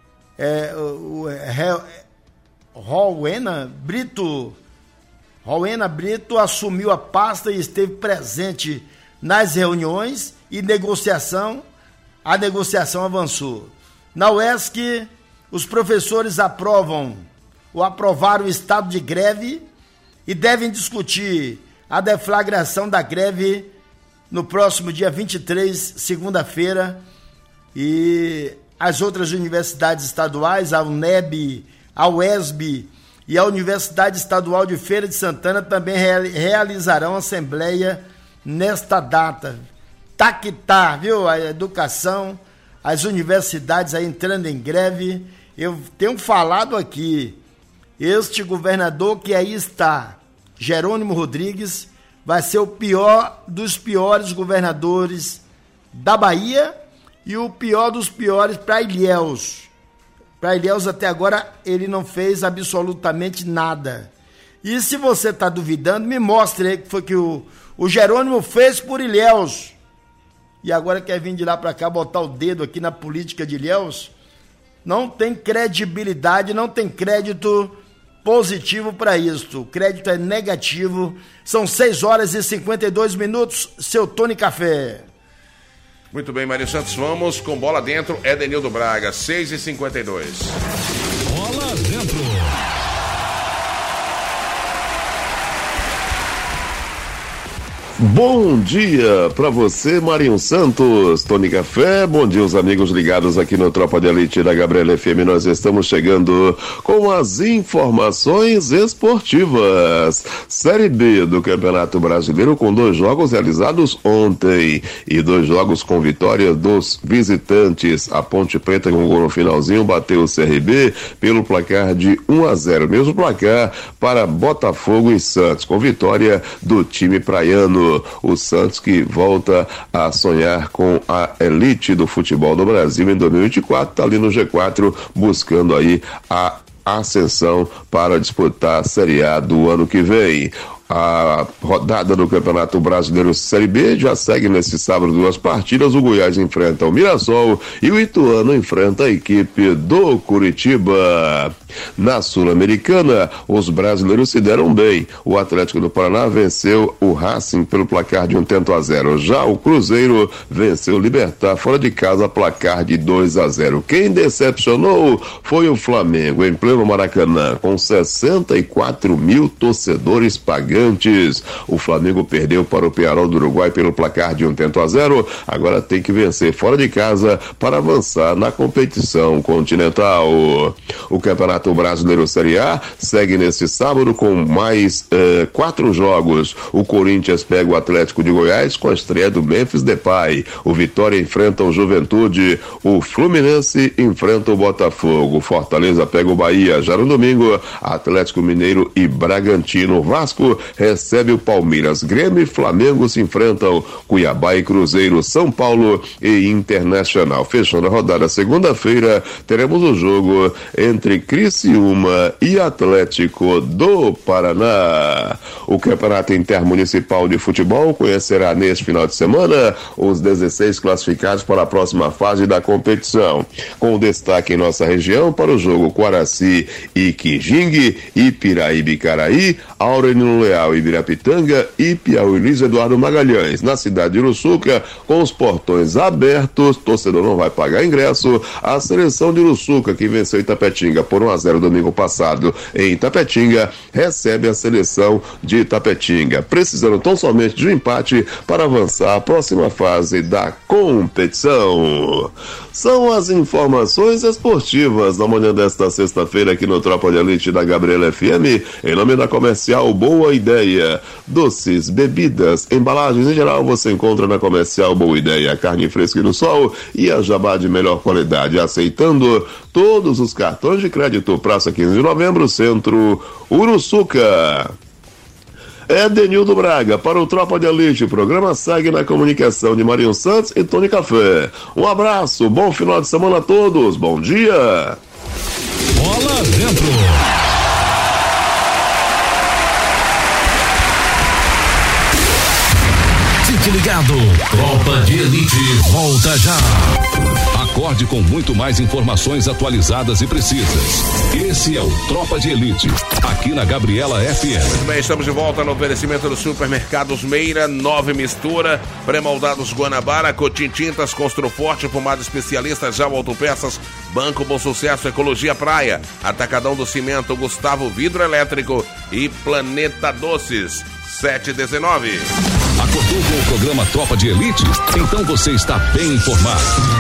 Rowena Brito assumiu a pasta e esteve presente nas reuniões e a negociação avançou. Na UESC, os professores aprovaram o estado de greve e devem discutir a deflagração da greve no próximo dia 23, segunda-feira, e as outras universidades estaduais, a UNEB, a UESB e a Universidade Estadual de Feira de Santana também realizarão assembleia nesta data. Tá que tá, viu? A educação, as universidades aí entrando em greve. Eu tenho falado aqui, este governador que aí está, Jerônimo Rodrigues, vai ser o pior dos piores governadores da Bahia e o pior dos piores para Ilhéus. Para Ilhéus até agora ele não fez absolutamente nada. E se você está duvidando, me mostre aí que foi que o Jerônimo fez por Ilhéus. E agora quer vir de lá para cá botar o dedo aqui na política de Ilhéus? Não tem credibilidade, não tem crédito positivo para isso. O crédito é negativo. São 6h52, seu Tony Café. Muito bem, Mário Santos, vamos com bola dentro, Edenildo Braga, 6h52. Bola dentro. Bom dia para você, Marinho Santos, Tony Café, bom dia os amigos ligados aqui no Tropa de Elite da Gabriela FM. Nós estamos chegando com as informações esportivas. Série B do Campeonato Brasileiro com 2 jogos realizados ontem e 2 jogos com vitória dos visitantes. A Ponte Preta com gol no finalzinho bateu o CRB pelo placar de 1-0, mesmo placar para Botafogo e Santos, com vitória do time praiano. O Santos que volta a sonhar com a elite do futebol do Brasil em 2024, está ali no G4 buscando aí a ascensão para disputar a Série A do ano que vem. A rodada do Campeonato Brasileiro Série B já segue nesse sábado 2 partidas. O Goiás enfrenta o Mirassol e o Ituano enfrenta a equipe do Curitiba. Na Sul-Americana, os brasileiros se deram bem. O Atlético do Paraná venceu o Racing pelo placar de 1-0. Já o Cruzeiro venceu o Libertad fora de casa, placar de 2-0. Quem decepcionou foi o Flamengo, em pleno Maracanã, com 64 mil torcedores pagantes. O Flamengo perdeu para o Peñarol do Uruguai pelo placar de 1-0. Agora tem que vencer fora de casa para avançar na competição continental. O Campeonato Brasileiro Série A segue nesse sábado com mais 4 jogos. O Corinthians pega o Atlético de Goiás com a estreia do Memphis Depay. O Vitória enfrenta o Juventude. O Fluminense enfrenta o Botafogo. Fortaleza pega o Bahia. Já no domingo, Atlético Mineiro e Bragantino. Vasco recebe o Palmeiras. Grêmio e Flamengo se enfrentam. Cuiabá e Cruzeiro, São Paulo e Internacional. Fechando a rodada segunda-feira, teremos o jogo entre Criciúma e Atlético do Paraná. O Campeonato Intermunicipal de Futebol conhecerá neste final de semana os 16 classificados para a próxima fase da competição, com destaque em nossa região para o jogo Quaraci e Quijingue, Ipiraíba e Caraí, Aurelino Leal e Ibirapitanga e Piauí Luiz Eduardo Magalhães. Na cidade de Uruçuca, com os portões abertos, torcedor não vai pagar ingresso. A seleção de Uruçuca, que venceu Itapetinga por 1-0 domingo passado em Itapetinga, recebe a seleção de Itapetinga, precisando tão somente de um empate para avançar à próxima fase da competição. São as informações esportivas da manhã desta sexta-feira aqui no Tropa de Elite da Gabriela FM, em nome da Comercial Boa Ideia. Doces, bebidas, embalagens em geral você encontra na Comercial Boa Ideia. Carne fresca e no sol e a jabá de melhor qualidade, aceitando todos os cartões de crédito. Praça 15 de Novembro, Centro, Uruçuca. Edenildo Braga para o Tropa de Elite. O programa segue na comunicação de Marinho Santos e Tony Café. Um abraço, bom final de semana a todos, bom dia. Bola dentro. Fique ligado, Tropa de Elite volta já. Acorde com muito mais informações atualizadas e precisas. Esse é o Tropa de Elite, aqui na Gabriela FM. Muito bem, estamos de volta no oferecimento dos supermercados Meira, Nove Mistura, Pré-moldados Guanabara, Cotim Tintas, Construforte, Pomada Especialista, Jal Autopeças, Banco Bom Sucesso, Ecologia Praia, Atacadão do Cimento, Gustavo Vidro Elétrico e Planeta Doces. 719. Acordou com o programa Tropa de Elite? Então você está bem informado.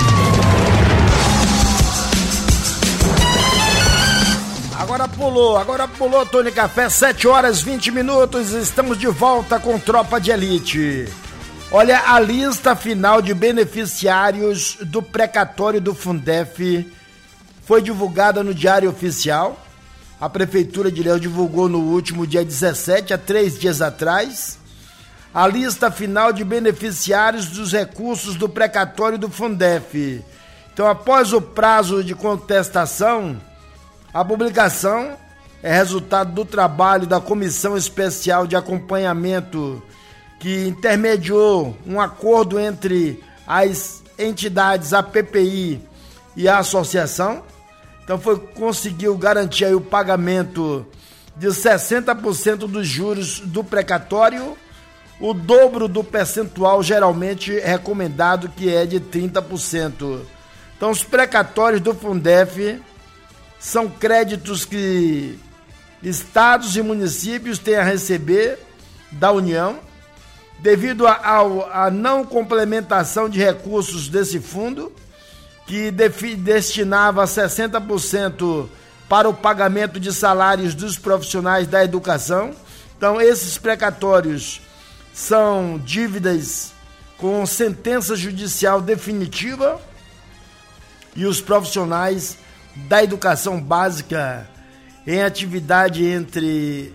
Agora pulou, Tony Café, 7h20, estamos de volta com Tropa de Elite. Olha, a lista final de beneficiários do precatório do Fundef foi divulgada no Diário Oficial. A Prefeitura de Ilhéus divulgou no último dia 17, há 3 dias atrás, a lista final de beneficiários dos recursos do precatório do Fundef. Então, após o prazo de contestação, a publicação é resultado do trabalho da Comissão Especial de Acompanhamento, que intermediou um acordo entre as entidades, a PPI e a associação. Então conseguiu garantir aí o pagamento de 60% dos juros do precatório, o dobro do percentual geralmente recomendado, que é de 30%. Então os precatórios do Fundef são créditos que estados e municípios têm a receber da União, devido à não complementação de recursos desse fundo, que destinava 60% para o pagamento de salários dos profissionais da educação. Então, esses precatórios são dívidas com sentença judicial definitiva, e os profissionais da educação básica em atividade entre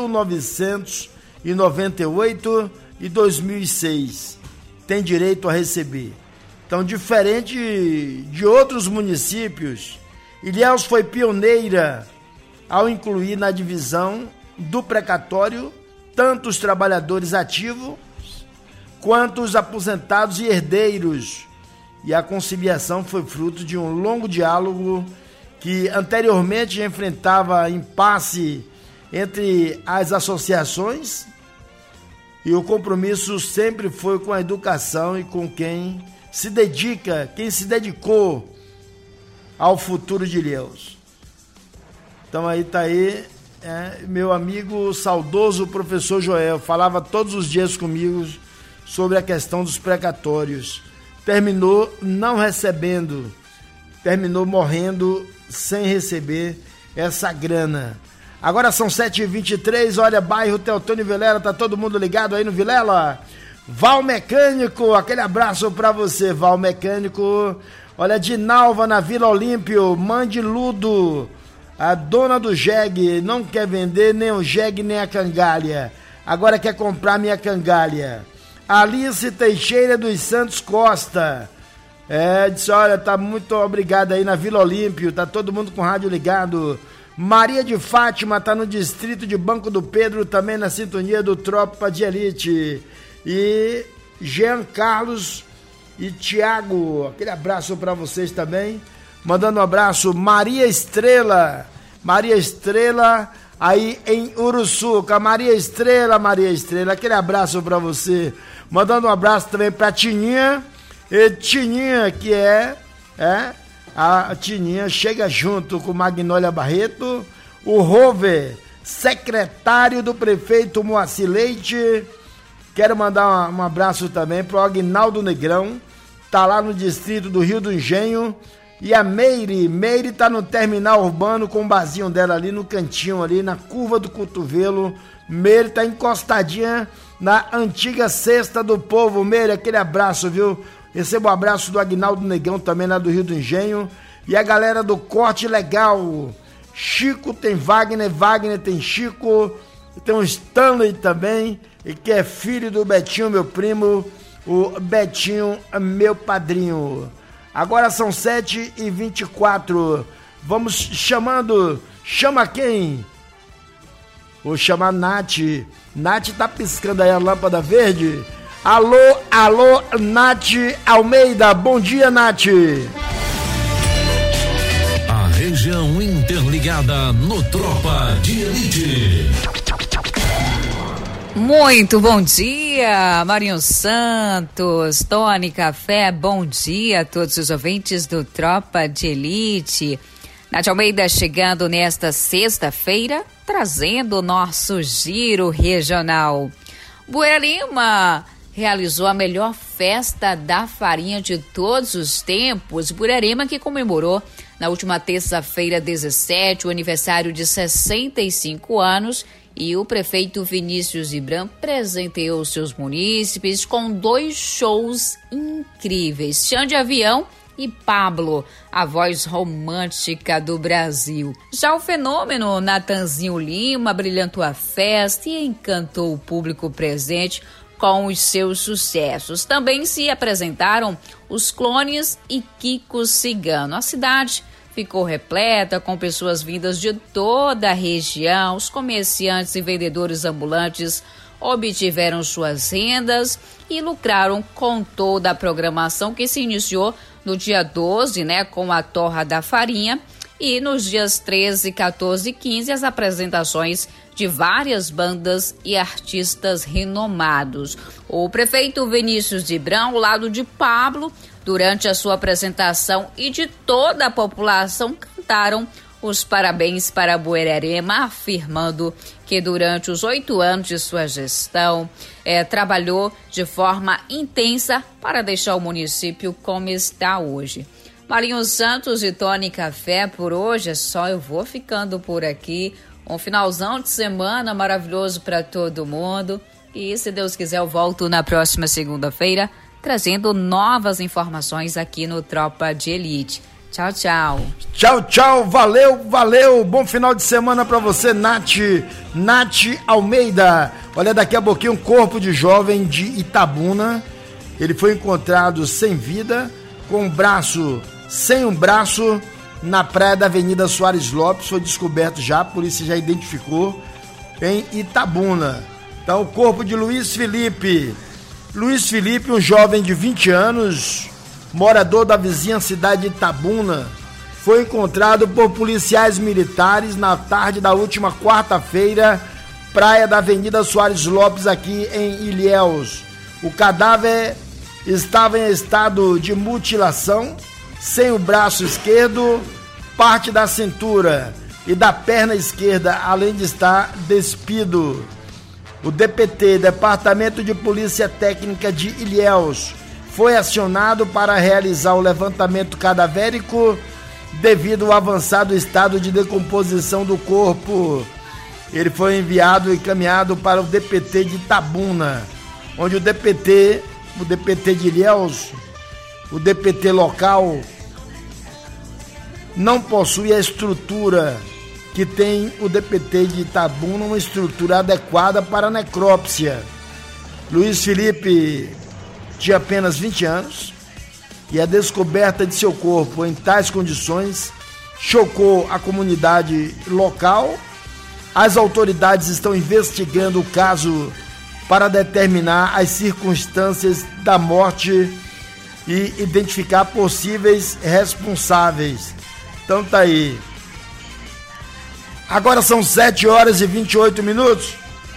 1998 e 2006 têm direito a receber. Então, diferente de outros municípios, Ilhéus foi pioneira ao incluir na divisão do precatório tanto os trabalhadores ativos quanto os aposentados e herdeiros. E a conciliação foi fruto de um longo diálogo que anteriormente enfrentava impasse entre as associações, e o compromisso sempre foi com a educação e com quem se dedicou ao futuro de Ilhéus. Então aí tá aí, meu amigo saudoso professor Joel, falava todos os dias comigo sobre a questão dos precatórios. Terminou não recebendo, terminou morrendo sem receber essa grana. Agora são 7h23, olha, bairro Teotônio Vilela, tá todo mundo ligado aí no Vilela? Val Mecânico, aquele abraço pra você, Val Mecânico. Olha, Dinalva na Vila Olímpio, Mandiludo, a dona do jegue, não quer vender nem o jegue nem a cangalha, agora quer comprar minha cangalha. Alice Teixeira dos Santos Costa, disse, olha, tá muito obrigado aí na Vila Olímpio, tá todo mundo com rádio ligado. Maria de Fátima tá no distrito de Banco do Pedro, também na sintonia do Tropa de Elite. E Jean Carlos e Tiago, aquele abraço para vocês também. Mandando um abraço, Maria Estrela aí em Uruçuca. Maria Estrela, aquele abraço para você. Mandando um abraço também para Tininha, que a Tininha chega junto com Magnólia Barreto, o Rover, secretário do prefeito Moacir Leite. Quero mandar um abraço também pro Aguinaldo Negrão, tá lá no distrito do Rio do Engenho. E a Meire tá no terminal urbano com o barzinho dela ali no cantinho, ali na curva do cotovelo. Meire tá encostadinha na antiga Cesta do Povo. Meire, aquele abraço, viu? Recebo um abraço do Aguinaldo Negão também lá do Rio do Engenho. E a galera do Corte Legal. Chico tem Wagner tem Chico. Tem o Stanley também, e que é filho do Betinho, meu primo. O Betinho, meu padrinho. Agora são 7h24. Vamos chamando. Chama quem? Vou chamar Nath. Nath tá piscando aí a lâmpada verde. Alô, Nath Almeida. Bom dia, Nath. região interligada no Tropa de Elite. Muito bom dia, Marinho Santos, Tony Café, bom dia a todos os ouvintes do Tropa de Elite. Nath Almeida chegando nesta sexta-feira, trazendo o nosso giro regional. Buerarema realizou a melhor festa da farinha de todos os tempos. Buerarema que comemorou na última terça-feira 17 o aniversário de 65 anos e o prefeito Vinícius Gibran presenteou seus munícipes com 2 shows incríveis. Chão de Avião e Pablo, a voz romântica do Brasil. Já o fenômeno Natanzinho Lima brilhantou a festa e encantou o público presente com os seus sucessos. Também se apresentaram os Clones e Kiko Cigano. A cidade ficou repleta com pessoas vindas de toda a região. Os comerciantes e vendedores ambulantes obtiveram suas rendas e lucraram com toda a programação que se iniciou no dia 12, com a torra da farinha, e nos dias 13, 14 e 15 as apresentações de várias bandas e artistas renomados. O prefeito Vinícius Gibran, ao lado de Pablo, durante a sua apresentação, e de toda a população, cantaram os parabéns para Buerarema, afirmando que durante os 8 anos de sua gestão trabalhou de forma intensa para deixar o município como está hoje. Marinho Santos e Tony Café, por hoje é só, eu vou ficando por aqui. Um finalzão de semana maravilhoso para todo mundo. E se Deus quiser eu volto na próxima segunda-feira trazendo novas informações aqui no Tropa de Elite. Tchau, tchau. Tchau, tchau. Valeu, valeu. Bom final de semana pra você, Nath Almeida. Olha, daqui a pouquinho um corpo de jovem de Itabuna. Ele foi encontrado sem vida, sem um braço, na praia da Avenida Soares Lopes. Foi descoberto já, a polícia já identificou, em Itabuna. Então, o corpo de Luiz Felipe, um jovem de 20 anos, morador da vizinha cidade de Itabuna, foi encontrado por policiais militares na tarde da última quarta-feira, praia da Avenida Soares Lopes, aqui em Ilhéus. O cadáver estava em estado de mutilação, sem o braço esquerdo, parte da cintura e da perna esquerda, além de estar despido. O DPT, Departamento de Polícia Técnica de Ilhéus, foi acionado para realizar o levantamento cadavérico devido ao avançado estado de decomposição do corpo. Ele foi enviado e encaminhado para o DPT de Itabuna, onde o DPT de Ilhéus, o DPT local, não possui a estrutura que tem o DPT de Itabuna, uma estrutura adequada para a necrópsia. Luiz Felipe tinha apenas 20 anos e a descoberta de seu corpo em tais condições chocou a comunidade local. As autoridades estão investigando o caso para determinar as circunstâncias da morte e identificar possíveis responsáveis. Então tá aí. Agora são 7 horas e 28 minutos.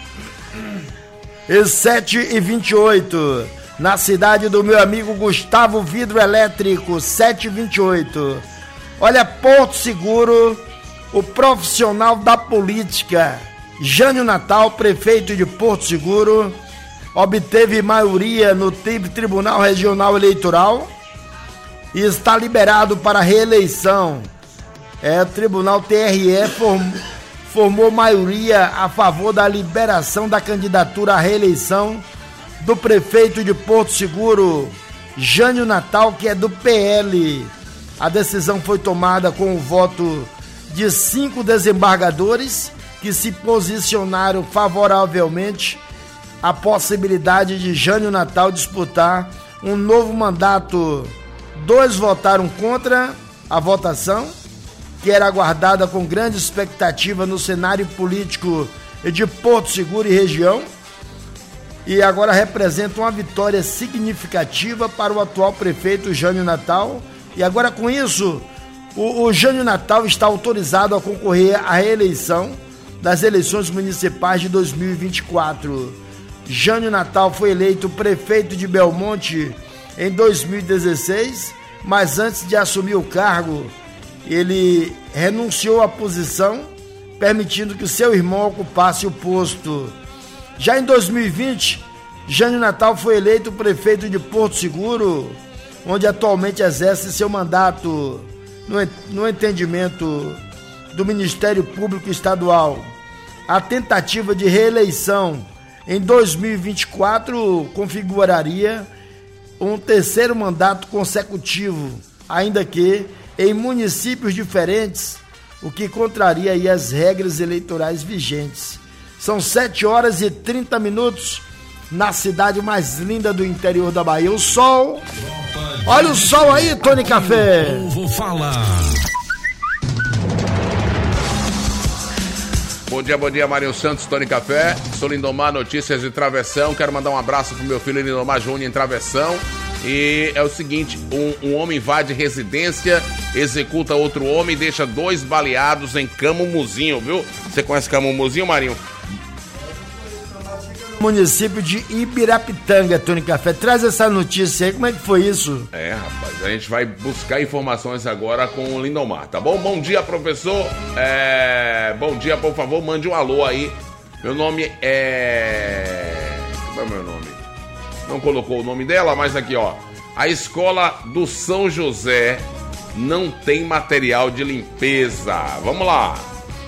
7h28. Na cidade do meu amigo Gustavo Vidro Elétrico, 7h28. Olha, Porto Seguro, o profissional da política, Jânio Natal, prefeito de Porto Seguro, obteve maioria no Tribunal Regional Eleitoral e está liberado para reeleição. O Tribunal TRE formou maioria a favor da liberação da candidatura à reeleição do prefeito de Porto Seguro, Jânio Natal, que é do PL. A decisão foi tomada com o voto de 5 desembargadores que se posicionaram favoravelmente à possibilidade de Jânio Natal disputar um novo mandato. 2 votaram contra a votação, que era aguardada com grande expectativa no cenário político de Porto Seguro e região, e agora representa uma vitória significativa para o atual prefeito Jânio Natal. E agora, com isso, O Jânio Natal está autorizado a concorrer à reeleição das eleições municipais de 2024. Jânio Natal foi eleito prefeito de Belmonte em 2016, mas antes de assumir o cargo, ele renunciou à posição, permitindo que seu irmão ocupasse o posto. Já em 2020, Jânio Natal foi eleito prefeito de Porto Seguro, onde atualmente exerce seu mandato. No entendimento do Ministério Público Estadual, a tentativa de reeleição em 2024 configuraria um terceiro mandato consecutivo, ainda que em municípios diferentes, o que contraria aí as regras eleitorais vigentes. São 7h30 na cidade mais linda do interior da Bahia. O sol, olha o sol aí, Tony Café. Vou falar. Bom dia, Mário Santos, Tony Café. Sou Lindomar, notícias de Travessão. Quero mandar um abraço pro meu filho Lindomar Júnior em Travessão. E é o seguinte, um homem invade residência, executa outro homem e deixa 2 baleados em Camumuzinho, viu? Você conhece Camumuzinho, Marinho? Município de Ibirapitanga, Tony Café. Traz essa notícia aí, como é que foi isso? Rapaz, a gente vai buscar informações agora com o Lindomar, tá bom? Bom dia, professor. Bom dia, por favor, mande um alô aí. Meu nome é... Como é meu nome? Não colocou o nome dela, mas aqui, ó. A escola do São José não tem material de limpeza. Vamos lá.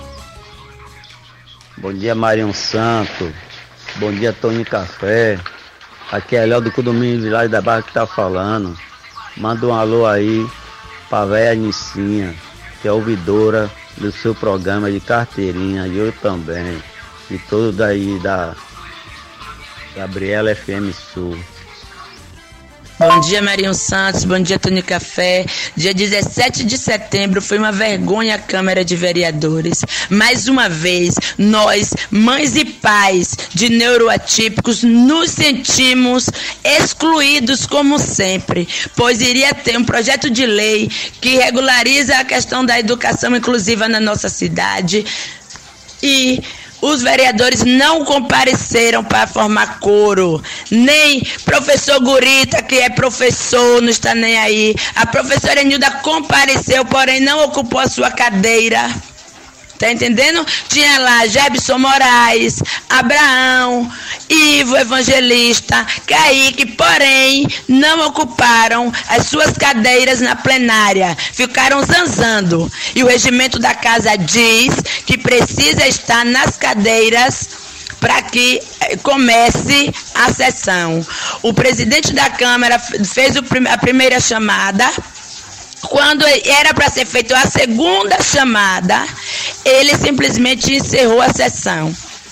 Bom dia, Marião Santos. Bom dia, Tony Café. Aqui é Léo do Condomínio de Vila da Barra que tá falando. Manda um alô aí pra véia Nicinha, que é ouvidora do seu programa de carteirinha, e eu também. E todo daí da Gabriela FM Sul. Bom dia, Marinho Santos, bom dia, Tony Café. Dia 17 de setembro foi uma vergonha a Câmara de Vereadores. Mais uma vez, nós, mães e pais de neuroatípicos, nos sentimos excluídos como sempre, pois iria ter um projeto de lei que regulariza a questão da educação inclusiva na nossa cidade e os vereadores não compareceram para formar coro, nem professor Gurita, que é professor, não está nem aí. A professora Nilda compareceu, porém não ocupou a sua cadeira. Tá entendendo? Tinha lá Jebson Moraes, Abraão, Ivo Evangelista, Kaique, porém não ocuparam as suas cadeiras na plenária, ficaram zanzando. E o regimento da casa diz que precisa estar nas cadeiras para que comece a sessão. O presidente da Câmara fez a primeira chamada. Quando era para ser feita a segunda chamada, ele simplesmente encerrou a sessão.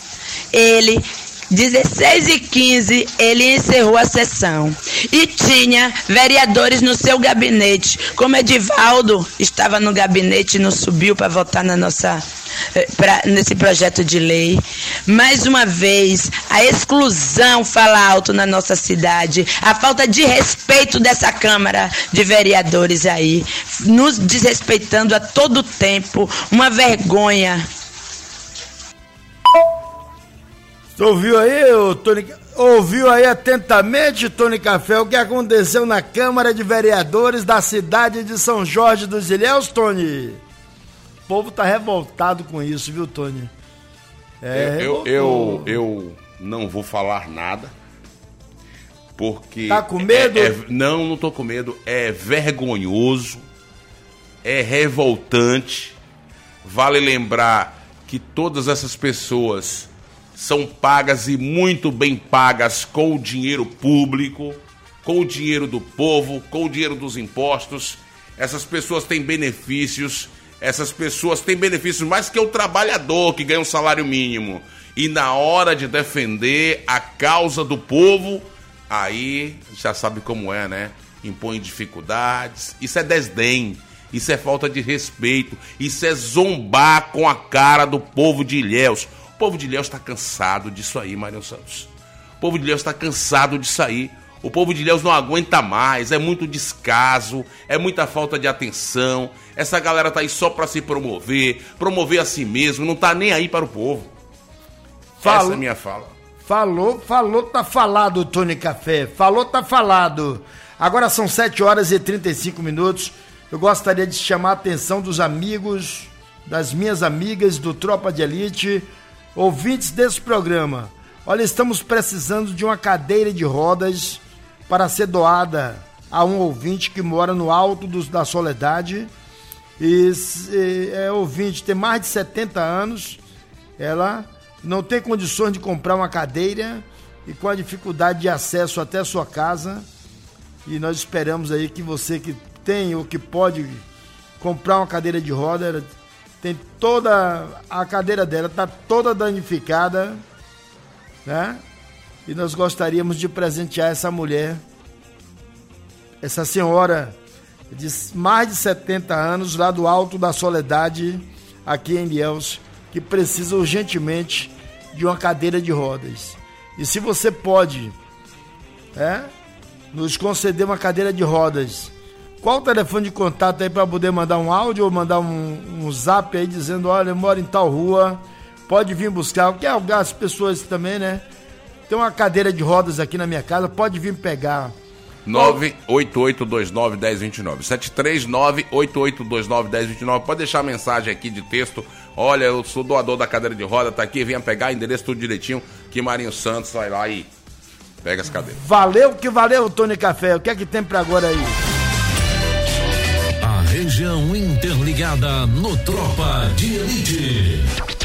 16h15, ele encerrou a sessão. E tinha vereadores no seu gabinete. Como Edivaldo estava no gabinete e não subiu para votar nesse projeto de lei. Mais uma vez, a exclusão fala alto na nossa cidade, a falta de respeito dessa Câmara de Vereadores aí, nos desrespeitando a todo tempo, uma vergonha. Ouviu aí, Tony? Ouviu aí atentamente, Tony Café, o que aconteceu na Câmara de Vereadores da cidade de São Jorge dos Ilhéus, Tony? O povo tá revoltado com isso, viu, Tony? Eu não vou falar nada, porque... Tá com medo? Não tô com medo. É vergonhoso, é revoltante. Vale lembrar que todas essas pessoas são pagas e muito bem pagas com o dinheiro público, com o dinheiro do povo, com o dinheiro dos impostos. Essas pessoas têm benefícios. Essas pessoas têm benefícios mais que o trabalhador que ganha um salário mínimo. E na hora de defender a causa do povo, aí já sabe como é, né? Impõe dificuldades. Isso é desdém, isso é falta de respeito, isso é zombar com a cara do povo de Ilhéus. O povo de Ilhéus está cansado disso aí, Mário Santos. O povo de Ilhéus está cansado disso aí. O povo de Ilhéus não aguenta mais, é muito descaso, é muita falta de atenção. Essa galera tá aí só para se promover a si mesmo, não tá nem aí para o povo. Essa é a minha fala. Falou, tá falado, Tony Café. Falou, tá falado. Agora são 7h35. Eu gostaria de chamar a atenção dos amigos, das minhas amigas do Tropa de Elite, ouvintes desse programa. Olha, estamos precisando de uma cadeira de rodas para ser doada a um ouvinte que mora no Alto da Soledade. É ouvinte, tem mais de 70 anos. Ela não tem condições de comprar uma cadeira e com a dificuldade de acesso até a sua casa. E nós esperamos aí que você que tem ou que pode comprar uma cadeira de roda, tem toda a cadeira dela, está toda danificada, né? E nós gostaríamos de presentear essa mulher, essa senhora de mais de 70 anos, lá do Alto da Soledade, aqui em Ilhéus, que precisa urgentemente de uma cadeira de rodas. E se você pode nos conceder uma cadeira de rodas, qual o telefone de contato aí para poder mandar um áudio ou mandar um zap aí dizendo, olha, eu moro em tal rua, pode vir buscar, porque as pessoas também, né? Tem uma cadeira de rodas aqui na minha casa, pode vir pegar. 988291029 73988291029. Pode deixar a mensagem aqui de texto. Olha, eu sou doador da cadeira de roda, tá aqui, venha pegar, endereço tudo direitinho, que Marinho Santos vai lá e pega as cadeiras. Valeu que valeu, Tony Café. O que é que tem pra agora aí? A região interligada no Tropa de Elite.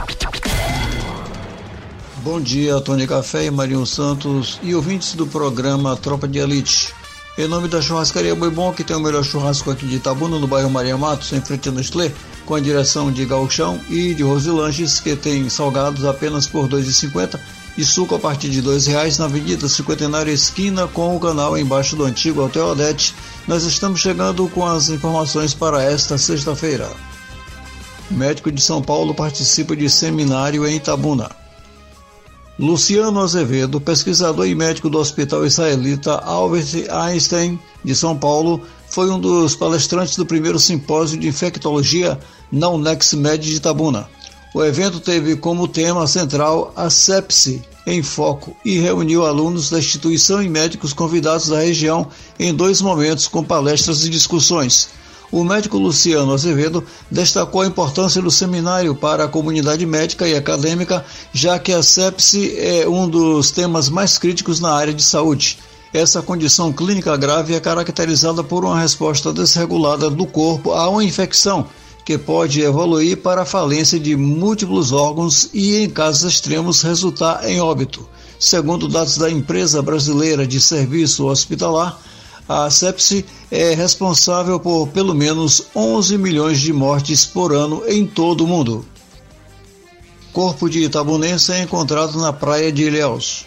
Bom dia, Tony Café e Marinho Santos e ouvintes do programa Tropa de Elite. Em nome da churrascaria Boi Bom, que tem o melhor churrasco aqui de Itabuna, no bairro Maria Matos, em frente a Nestlé, com a direção de Gauchão e de Rosilanches, que tem salgados apenas por R$ 2,50 e suco a partir de R$ 2,00 na Avenida Cinquentenária, esquina com o canal embaixo do antigo Hotel Odete. Nós estamos chegando com as informações para esta sexta-feira. Médico de São Paulo participa de seminário em Itabuna. Luciano Azevedo, pesquisador e médico do Hospital Israelita Albert Einstein de São Paulo, foi um dos palestrantes do primeiro simpósio de infectologia na UNEXMed de Itabuna. O evento teve como tema central a sepse em foco e reuniu alunos da instituição e médicos convidados da região em 2 momentos com palestras e discussões. O médico Luciano Azevedo destacou a importância do seminário para a comunidade médica e acadêmica, já que a sepse é um dos temas mais críticos na área de saúde. Essa condição clínica grave é caracterizada por uma resposta desregulada do corpo a uma infecção, que pode evoluir para a falência de múltiplos órgãos e, em casos extremos, resultar em óbito. Segundo dados da Empresa Brasileira de Serviço Hospitalar, a sepse é responsável por pelo menos 11 milhões de mortes por ano em todo o mundo. Corpo de itabunense é encontrado na praia de Ilhéus.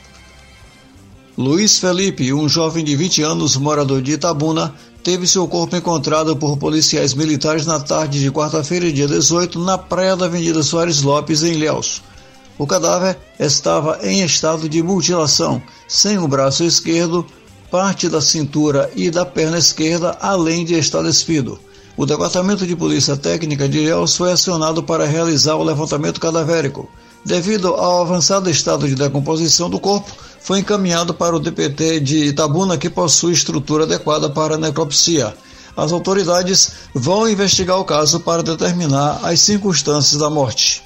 Luiz Felipe, um jovem de 20 anos, morador de Itabuna, teve seu corpo encontrado por policiais militares na tarde de quarta-feira, dia 18, na praia da Avenida Soares Lopes, em Ilhéus. O cadáver estava em estado de mutilação, sem o braço esquerdo, parte da cintura e da perna esquerda, além de estar despido. O Departamento de Polícia Técnica de Ilhéus foi acionado para realizar o levantamento cadavérico. Devido ao avançado estado de decomposição do corpo, foi encaminhado para o DPT de Itabuna, que possui estrutura adequada para a necropsia. As autoridades vão investigar o caso para determinar as circunstâncias da morte.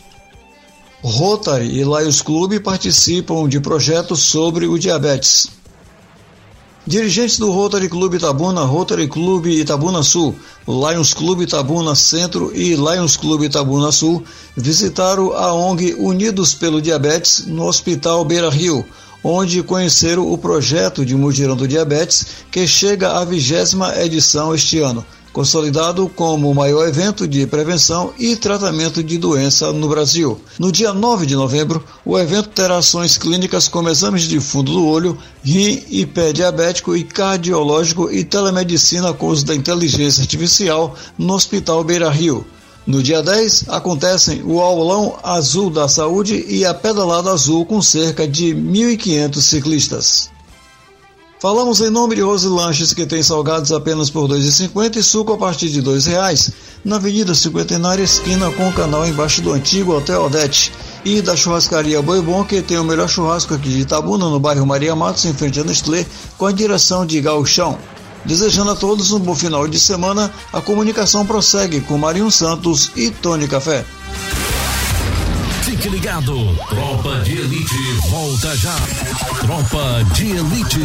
Rotary e Lions Club participam de projetos sobre o diabetes. Dirigentes do Rotary Club Itabuna, Rotary Club Itabuna Sul, Lions Club Itabuna Centro e Lions Club Itabuna Sul visitaram a ONG Unidos pelo Diabetes no Hospital Beira Rio, onde conheceram o projeto de Mutirão do Diabetes, que chega à 20ª edição este ano, consolidado como o maior evento de prevenção e tratamento de doença no Brasil. No dia 9 de novembro, o evento terá ações clínicas como exames de fundo do olho, rim e pé diabético e cardiológico e telemedicina com uso da inteligência artificial no Hospital Beira Rio. No dia 10, acontecem o Aulão Azul da Saúde e a Pedalada Azul com cerca de 1.500 ciclistas. Falamos em nome de Rose Lanches, que tem salgados apenas por R$ 2,50 e suco a partir de R$ 2,00, na Avenida Cinquentenária, esquina com o canal embaixo do antigo Hotel Odete. E da churrascaria Boi Bom, que tem o melhor churrasco aqui de Itabuna, no bairro Maria Matos, em frente a Nestlé, com a direção de Gauchão. Desejando a todos um bom final de semana, a comunicação prossegue com Marinho Santos e Tony Café. Fique ligado, Tropa de Elite volta já. Tropa de Elite,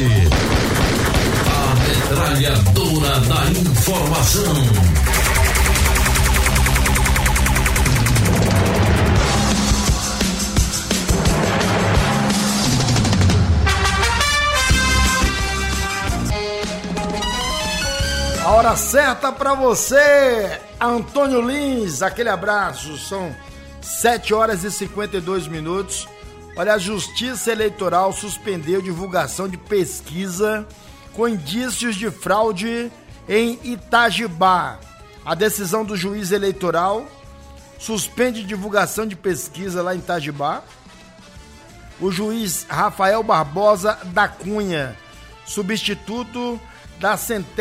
a metralhadora da informação. A hora certa para você, Antônio Lins, aquele abraço. São 7 horas e 52 minutos. Olha, a Justiça Eleitoral suspendeu divulgação de pesquisa com indícios de fraude em Itajibá. A decisão do juiz eleitoral suspende divulgação de pesquisa lá em Itajibá. O juiz Rafael Barbosa da Cunha, substituto da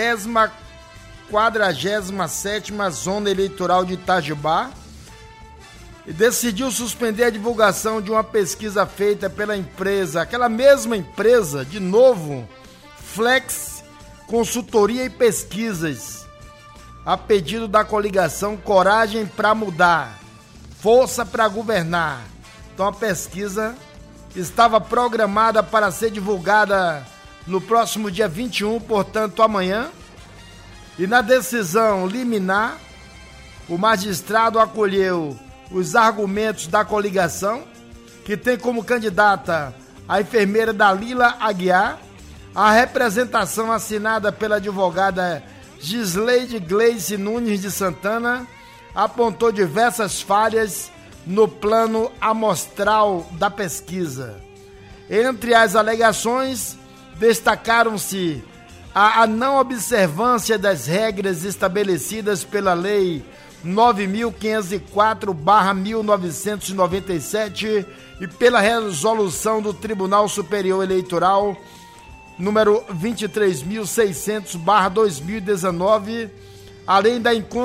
147ª Zona Eleitoral de Itajibá, e decidiu suspender a divulgação de uma pesquisa feita pela empresa, aquela mesma empresa, de novo, Flex Consultoria e Pesquisas, a pedido da coligação Coragem para Mudar, Força para Governar. Então a pesquisa estava programada para ser divulgada no próximo dia 21, portanto amanhã, e na decisão liminar, o magistrado acolheu os argumentos da coligação, que tem como candidata a enfermeira Dalila Aguiar. A representação assinada pela advogada Gisleide Gleice Nunes de Santana apontou diversas falhas no plano amostral da pesquisa. Entre as alegações, destacaram-se a não observância das regras estabelecidas pela Lei 9.504/1997 e pela resolução do Tribunal Superior Eleitoral número 23.600/2019, além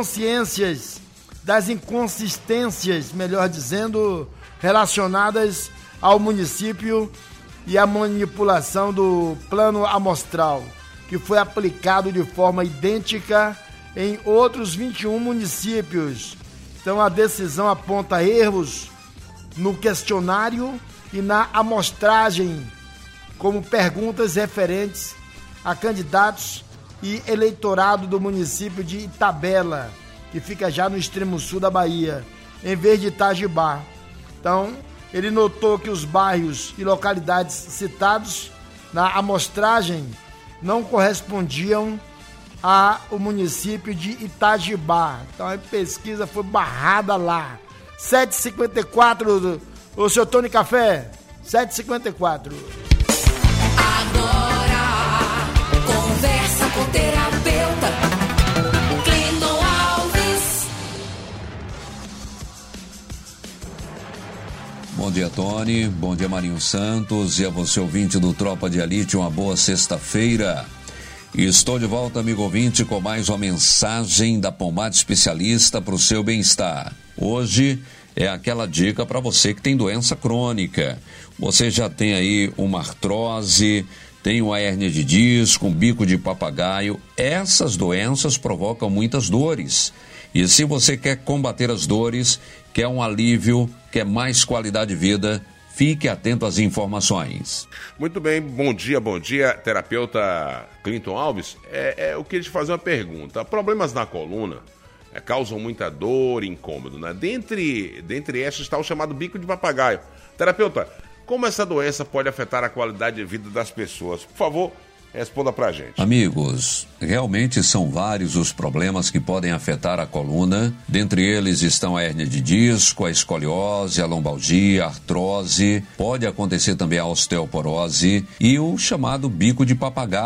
das inconsistências, melhor dizendo, relacionadas ao município e à manipulação do plano amostral, que foi aplicado de forma idêntica em outros 21 municípios. Então a decisão aponta erros no questionário e na amostragem, como perguntas referentes a candidatos e eleitorado do município de Itabela, que fica já no extremo sul da Bahia, em vez de Itajibá. Então, ele notou que os bairros e localidades citados na amostragem não correspondiam ao município de Itajibá. Então a pesquisa foi barrada lá. 7h54, o seu Tony Café, 7h54. Agora, conversa com o terapeuta Clinton Alves. Bom dia, Tony. Bom dia, Marinho Santos. E a você, ouvinte do Tropa de Elite, uma boa sexta-feira. E estou de volta, amigo ouvinte, com mais uma mensagem da Pomada Especialista para o seu bem-estar. Hoje é aquela dica para você que tem doença crônica. Você já tem aí uma artrose, tem uma hérnia de disco, um bico de papagaio. Essas doenças provocam muitas dores. E se você quer combater as dores, quer um alívio, quer mais qualidade de vida, fique atento às informações. Muito bem, bom dia, terapeuta Clinton Alves. Eu queria te fazer uma pergunta. Problemas na coluna causam muita dor e incômodo, né? Dentre estes está o chamado bico de papagaio. Terapeuta, como essa doença pode afetar a qualidade de vida das pessoas? Por favor, responda pra gente. Amigos, realmente são vários os problemas que podem afetar a coluna. Dentre eles estão a hérnia de disco, a escoliose, a lombalgia, a artrose. Pode acontecer também a osteoporose e o chamado bico de papagaio,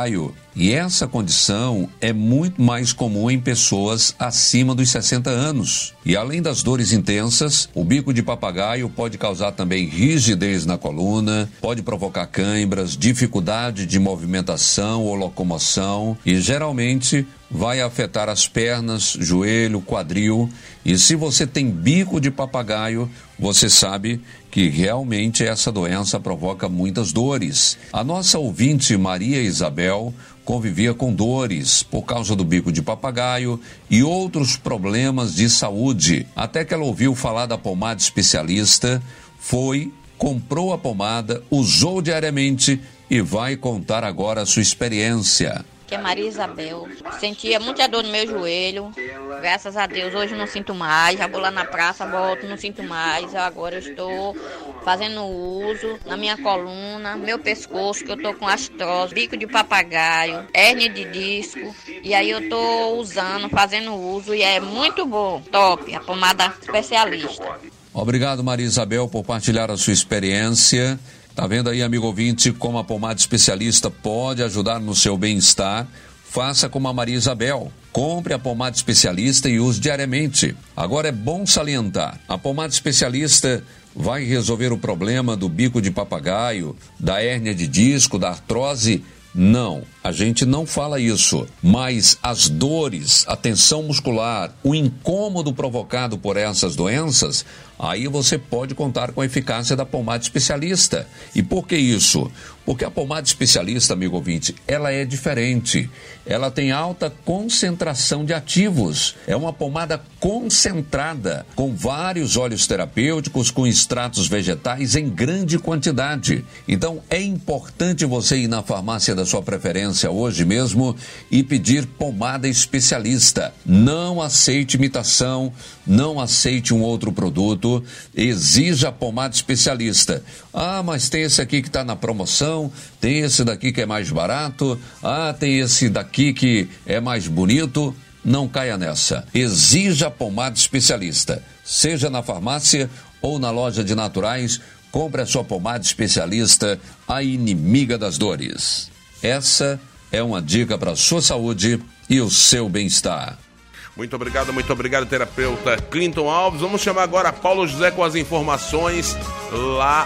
E essa condição é muito mais comum em pessoas acima dos 60 anos. E além das dores intensas, o bico de papagaio pode causar também rigidez na coluna, pode provocar cãibras, dificuldade de movimentação ou locomoção e geralmente vai afetar as pernas, joelho, quadril. E se você tem bico de papagaio, você sabe que realmente essa doença provoca muitas dores. A nossa ouvinte Maria Isabel convivia com dores por causa do bico de papagaio e outros problemas de saúde. Até que ela ouviu falar da pomada especialista, comprou a pomada, usou diariamente e vai contar agora a sua experiência. Que é Maria Isabel. Sentia muita dor no meu joelho. Graças a Deus, hoje não sinto mais. Já vou lá na praça, volto, não sinto mais. Agora eu estou fazendo uso na minha coluna, meu pescoço, que eu estou com artrose, bico de papagaio, hérnia de disco. E aí eu estou usando, fazendo uso e é muito bom. Top, a pomada especialista. Obrigado, Maria Isabel, por partilhar a sua experiência. Tá vendo aí, amigo ouvinte, como a pomada especialista pode ajudar no seu bem-estar? Faça como a Maria Isabel. Compre a pomada especialista e use diariamente. Agora é bom salientar, a pomada especialista vai resolver o problema do bico de papagaio, da hérnia de disco, da artrose? Não, a gente não fala isso, mas as dores, a tensão muscular, o incômodo provocado por essas doenças, aí você pode contar com a eficácia da pomada especialista. E por que isso? Porque a pomada especialista, amigo ouvinte, ela é diferente. Ela tem alta concentração de ativos. É uma pomada concentrada, com vários óleos terapêuticos, com extratos vegetais em grande quantidade. Então, é importante você ir na farmácia da sua preferência hoje mesmo e pedir pomada especialista. Não aceite imitação, não aceite um outro produto, exija a pomada especialista. Ah, mas tem esse aqui que está na promoção, tem esse daqui que é mais barato, tem esse daqui que é mais bonito. Não caia nessa. Exija a pomada especialista. Seja na farmácia ou na loja de naturais, compre a sua pomada especialista, a inimiga das dores. Essa é uma dica para a sua saúde e o seu bem-estar. Muito obrigado, terapeuta Clinton Alves. Vamos chamar agora Paulo José com as informações lá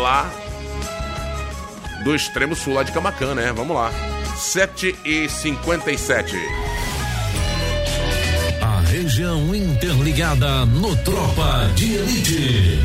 do extremo sul, lá de Camaquã, né? Vamos lá. 7h57. A região interligada no Tropa de Elite.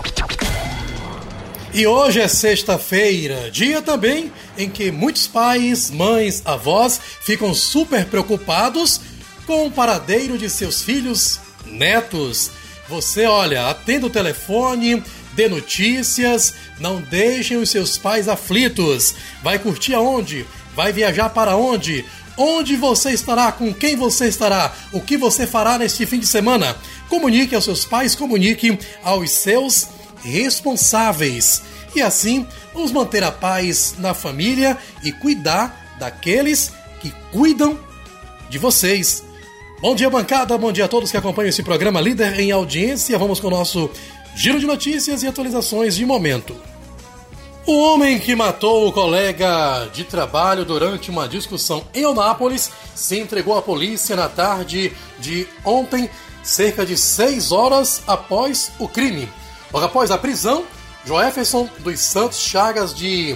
E hoje é sexta-feira, dia também em que muitos pais, mães, avós ficam super preocupados com o paradeiro de seus filhos, netos. Você, olha, atenda o telefone, dê notícias, não deixem os seus pais aflitos. Vai curtir aonde? Vai viajar para onde? Onde você estará? Com quem você estará? O que você fará neste fim de semana? Comunique aos seus pais, comunique aos seus responsáveis. E assim, vamos manter a paz na família e cuidar daqueles que cuidam de vocês. Bom dia, bancada, bom dia a todos que acompanham esse programa líder em audiência. Vamos com o nosso giro de notícias e atualizações de momento. O homem que matou o colega de trabalho durante uma discussão em Eunápolis se entregou à polícia na tarde de ontem, cerca de 6 horas após o crime. Logo após a prisão, Joéferson dos Santos Chagas, de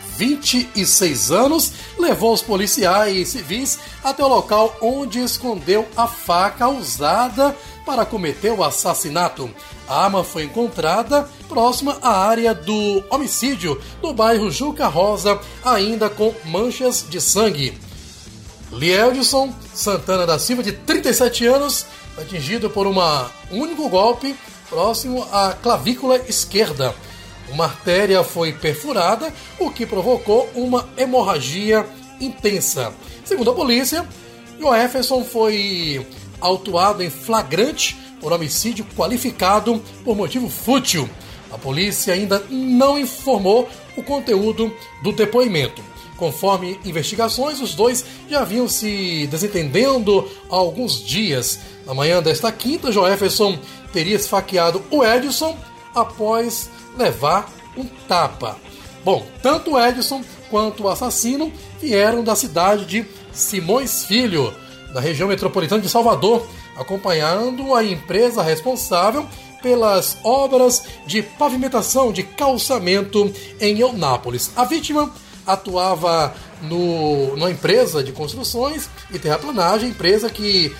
26 anos, levou os policiais civis até o local onde escondeu a faca usada para cometer o assassinato. A arma foi encontrada próxima à área do homicídio, no bairro Juca Rosa, ainda com manchas de sangue. Lieldson Santana da Silva, de 37 anos, atingido por um único golpe próximo à clavícula esquerda. Uma artéria foi perfurada, o que provocou uma hemorragia intensa. Segundo a polícia, Joéferson foi autuado em flagrante por homicídio qualificado por motivo fútil. A polícia ainda não informou o conteúdo do depoimento. Conforme investigações, os dois já vinham se desentendendo há alguns dias. Na manhã desta quinta, Joéferson teria esfaqueado o Edson após levar um tapa. Bom, tanto o Edson quanto o assassino vieram da cidade de Simões Filho, na região metropolitana de Salvador, acompanhando a empresa responsável pelas obras de pavimentação de calçamento em Eunápolis. A vítima atuava numa empresa de construções e terraplanagem, empresa que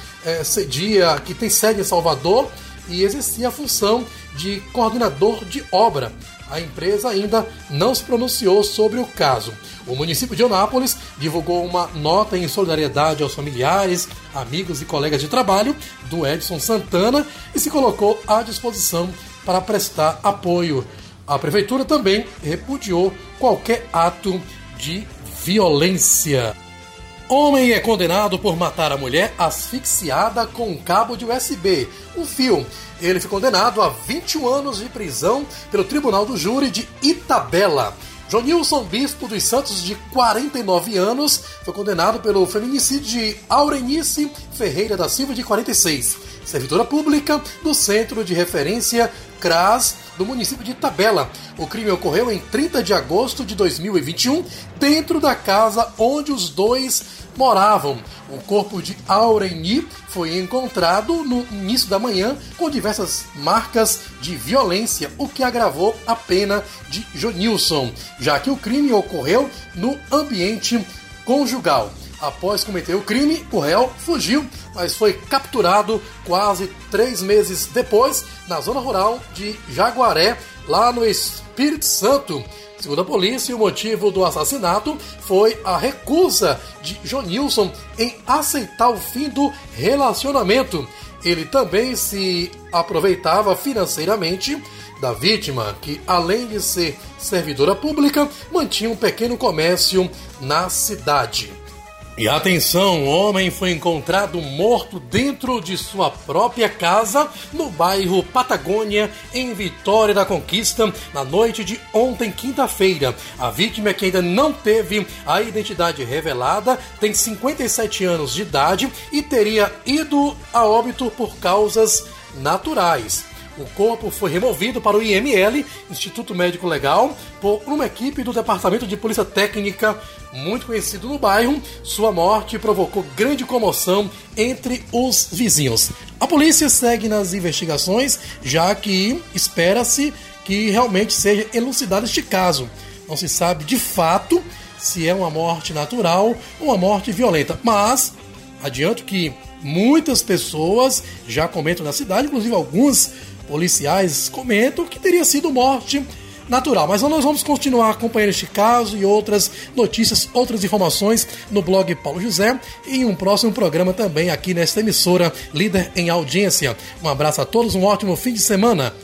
tem sede em Salvador e exercia a função de coordenador de obra. A empresa ainda não se pronunciou sobre o caso. O município de Eunápolis divulgou uma nota em solidariedade aos familiares, amigos e colegas de trabalho do Edson Santana e se colocou à disposição para prestar apoio. A prefeitura também repudiou qualquer ato de violência. Homem é condenado por matar a mulher asfixiada com um cabo de USB, um fio. Ele foi condenado a 21 anos de prisão pelo Tribunal do Júri de Itabela. Jonilson Bispo dos Santos, de 49 anos, foi condenado pelo feminicídio de Aurenice Ferreira da Silva, de 46. Servidora pública do Centro de Referência CRAS do município de Itabela. O crime ocorreu em 30 de agosto de 2021, dentro da casa onde os dois moravam. O corpo de Aureni foi encontrado no início da manhã com diversas marcas de violência, o que agravou a pena de Jonilson, já que o crime ocorreu no ambiente conjugal. Após cometer o crime, o réu fugiu, mas foi capturado quase 3 meses depois na zona rural de Jaguaré, lá no Espírito Santo. Segundo a polícia, o motivo do assassinato foi a recusa de Jonilson em aceitar o fim do relacionamento. Ele também se aproveitava financeiramente da vítima, que além de ser servidora pública, mantinha um pequeno comércio na cidade. E atenção, um homem foi encontrado morto dentro de sua própria casa no bairro Patagônia, em Vitória da Conquista, na noite de ontem, quinta-feira. A vítima, que ainda não teve a identidade revelada, tem 57 anos de idade e teria ido a óbito por causas naturais. O corpo foi removido para o IML, Instituto Médico Legal, por uma equipe do Departamento de Polícia Técnica, muito conhecido no bairro. Sua morte provocou grande comoção entre os vizinhos. A polícia segue nas investigações, já que espera-se que realmente seja elucidado este caso. Não se sabe de fato se é uma morte natural ou uma morte violenta, mas adianto que muitas pessoas já comentam na cidade, inclusive alguns policiais comentam que teria sido morte natural. Mas nós vamos continuar acompanhando este caso e outras notícias, outras informações no blog Paulo José e em um próximo programa também aqui nesta emissora líder em audiência. Um abraço a todos, um ótimo fim de semana.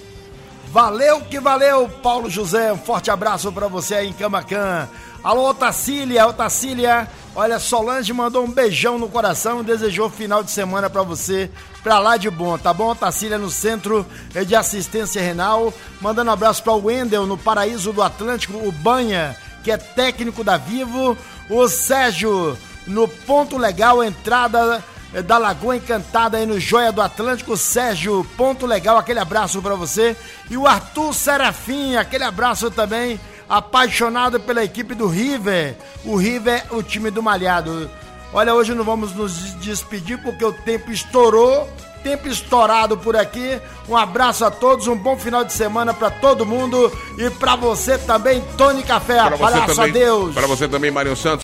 Valeu que valeu, Paulo José. Um forte abraço para você aí em Camaquã. Alô, Otacília. Olha, Solange mandou um beijão no coração e desejou final de semana pra você, pra lá de bom, tá bom? Otacília, no Centro de Assistência Renal. Mandando um abraço pra Wendel, no Paraíso do Atlântico, o Banha, que é técnico da Vivo. O Sérgio, no Ponto Legal, entrada da Lagoa Encantada aí no Joia do Atlântico. Sérgio, Ponto Legal, aquele abraço pra você. E o Arthur Serafim, aquele abraço também, apaixonado pela equipe do River. O River, o time do Malhado. Olha, hoje não vamos nos despedir porque o tempo estourou, tempo estourado por aqui. Um abraço a todos, um bom final de semana pra todo mundo e pra você também, Tony Café. Abraço, adeus. Pra você também, Mário Santos.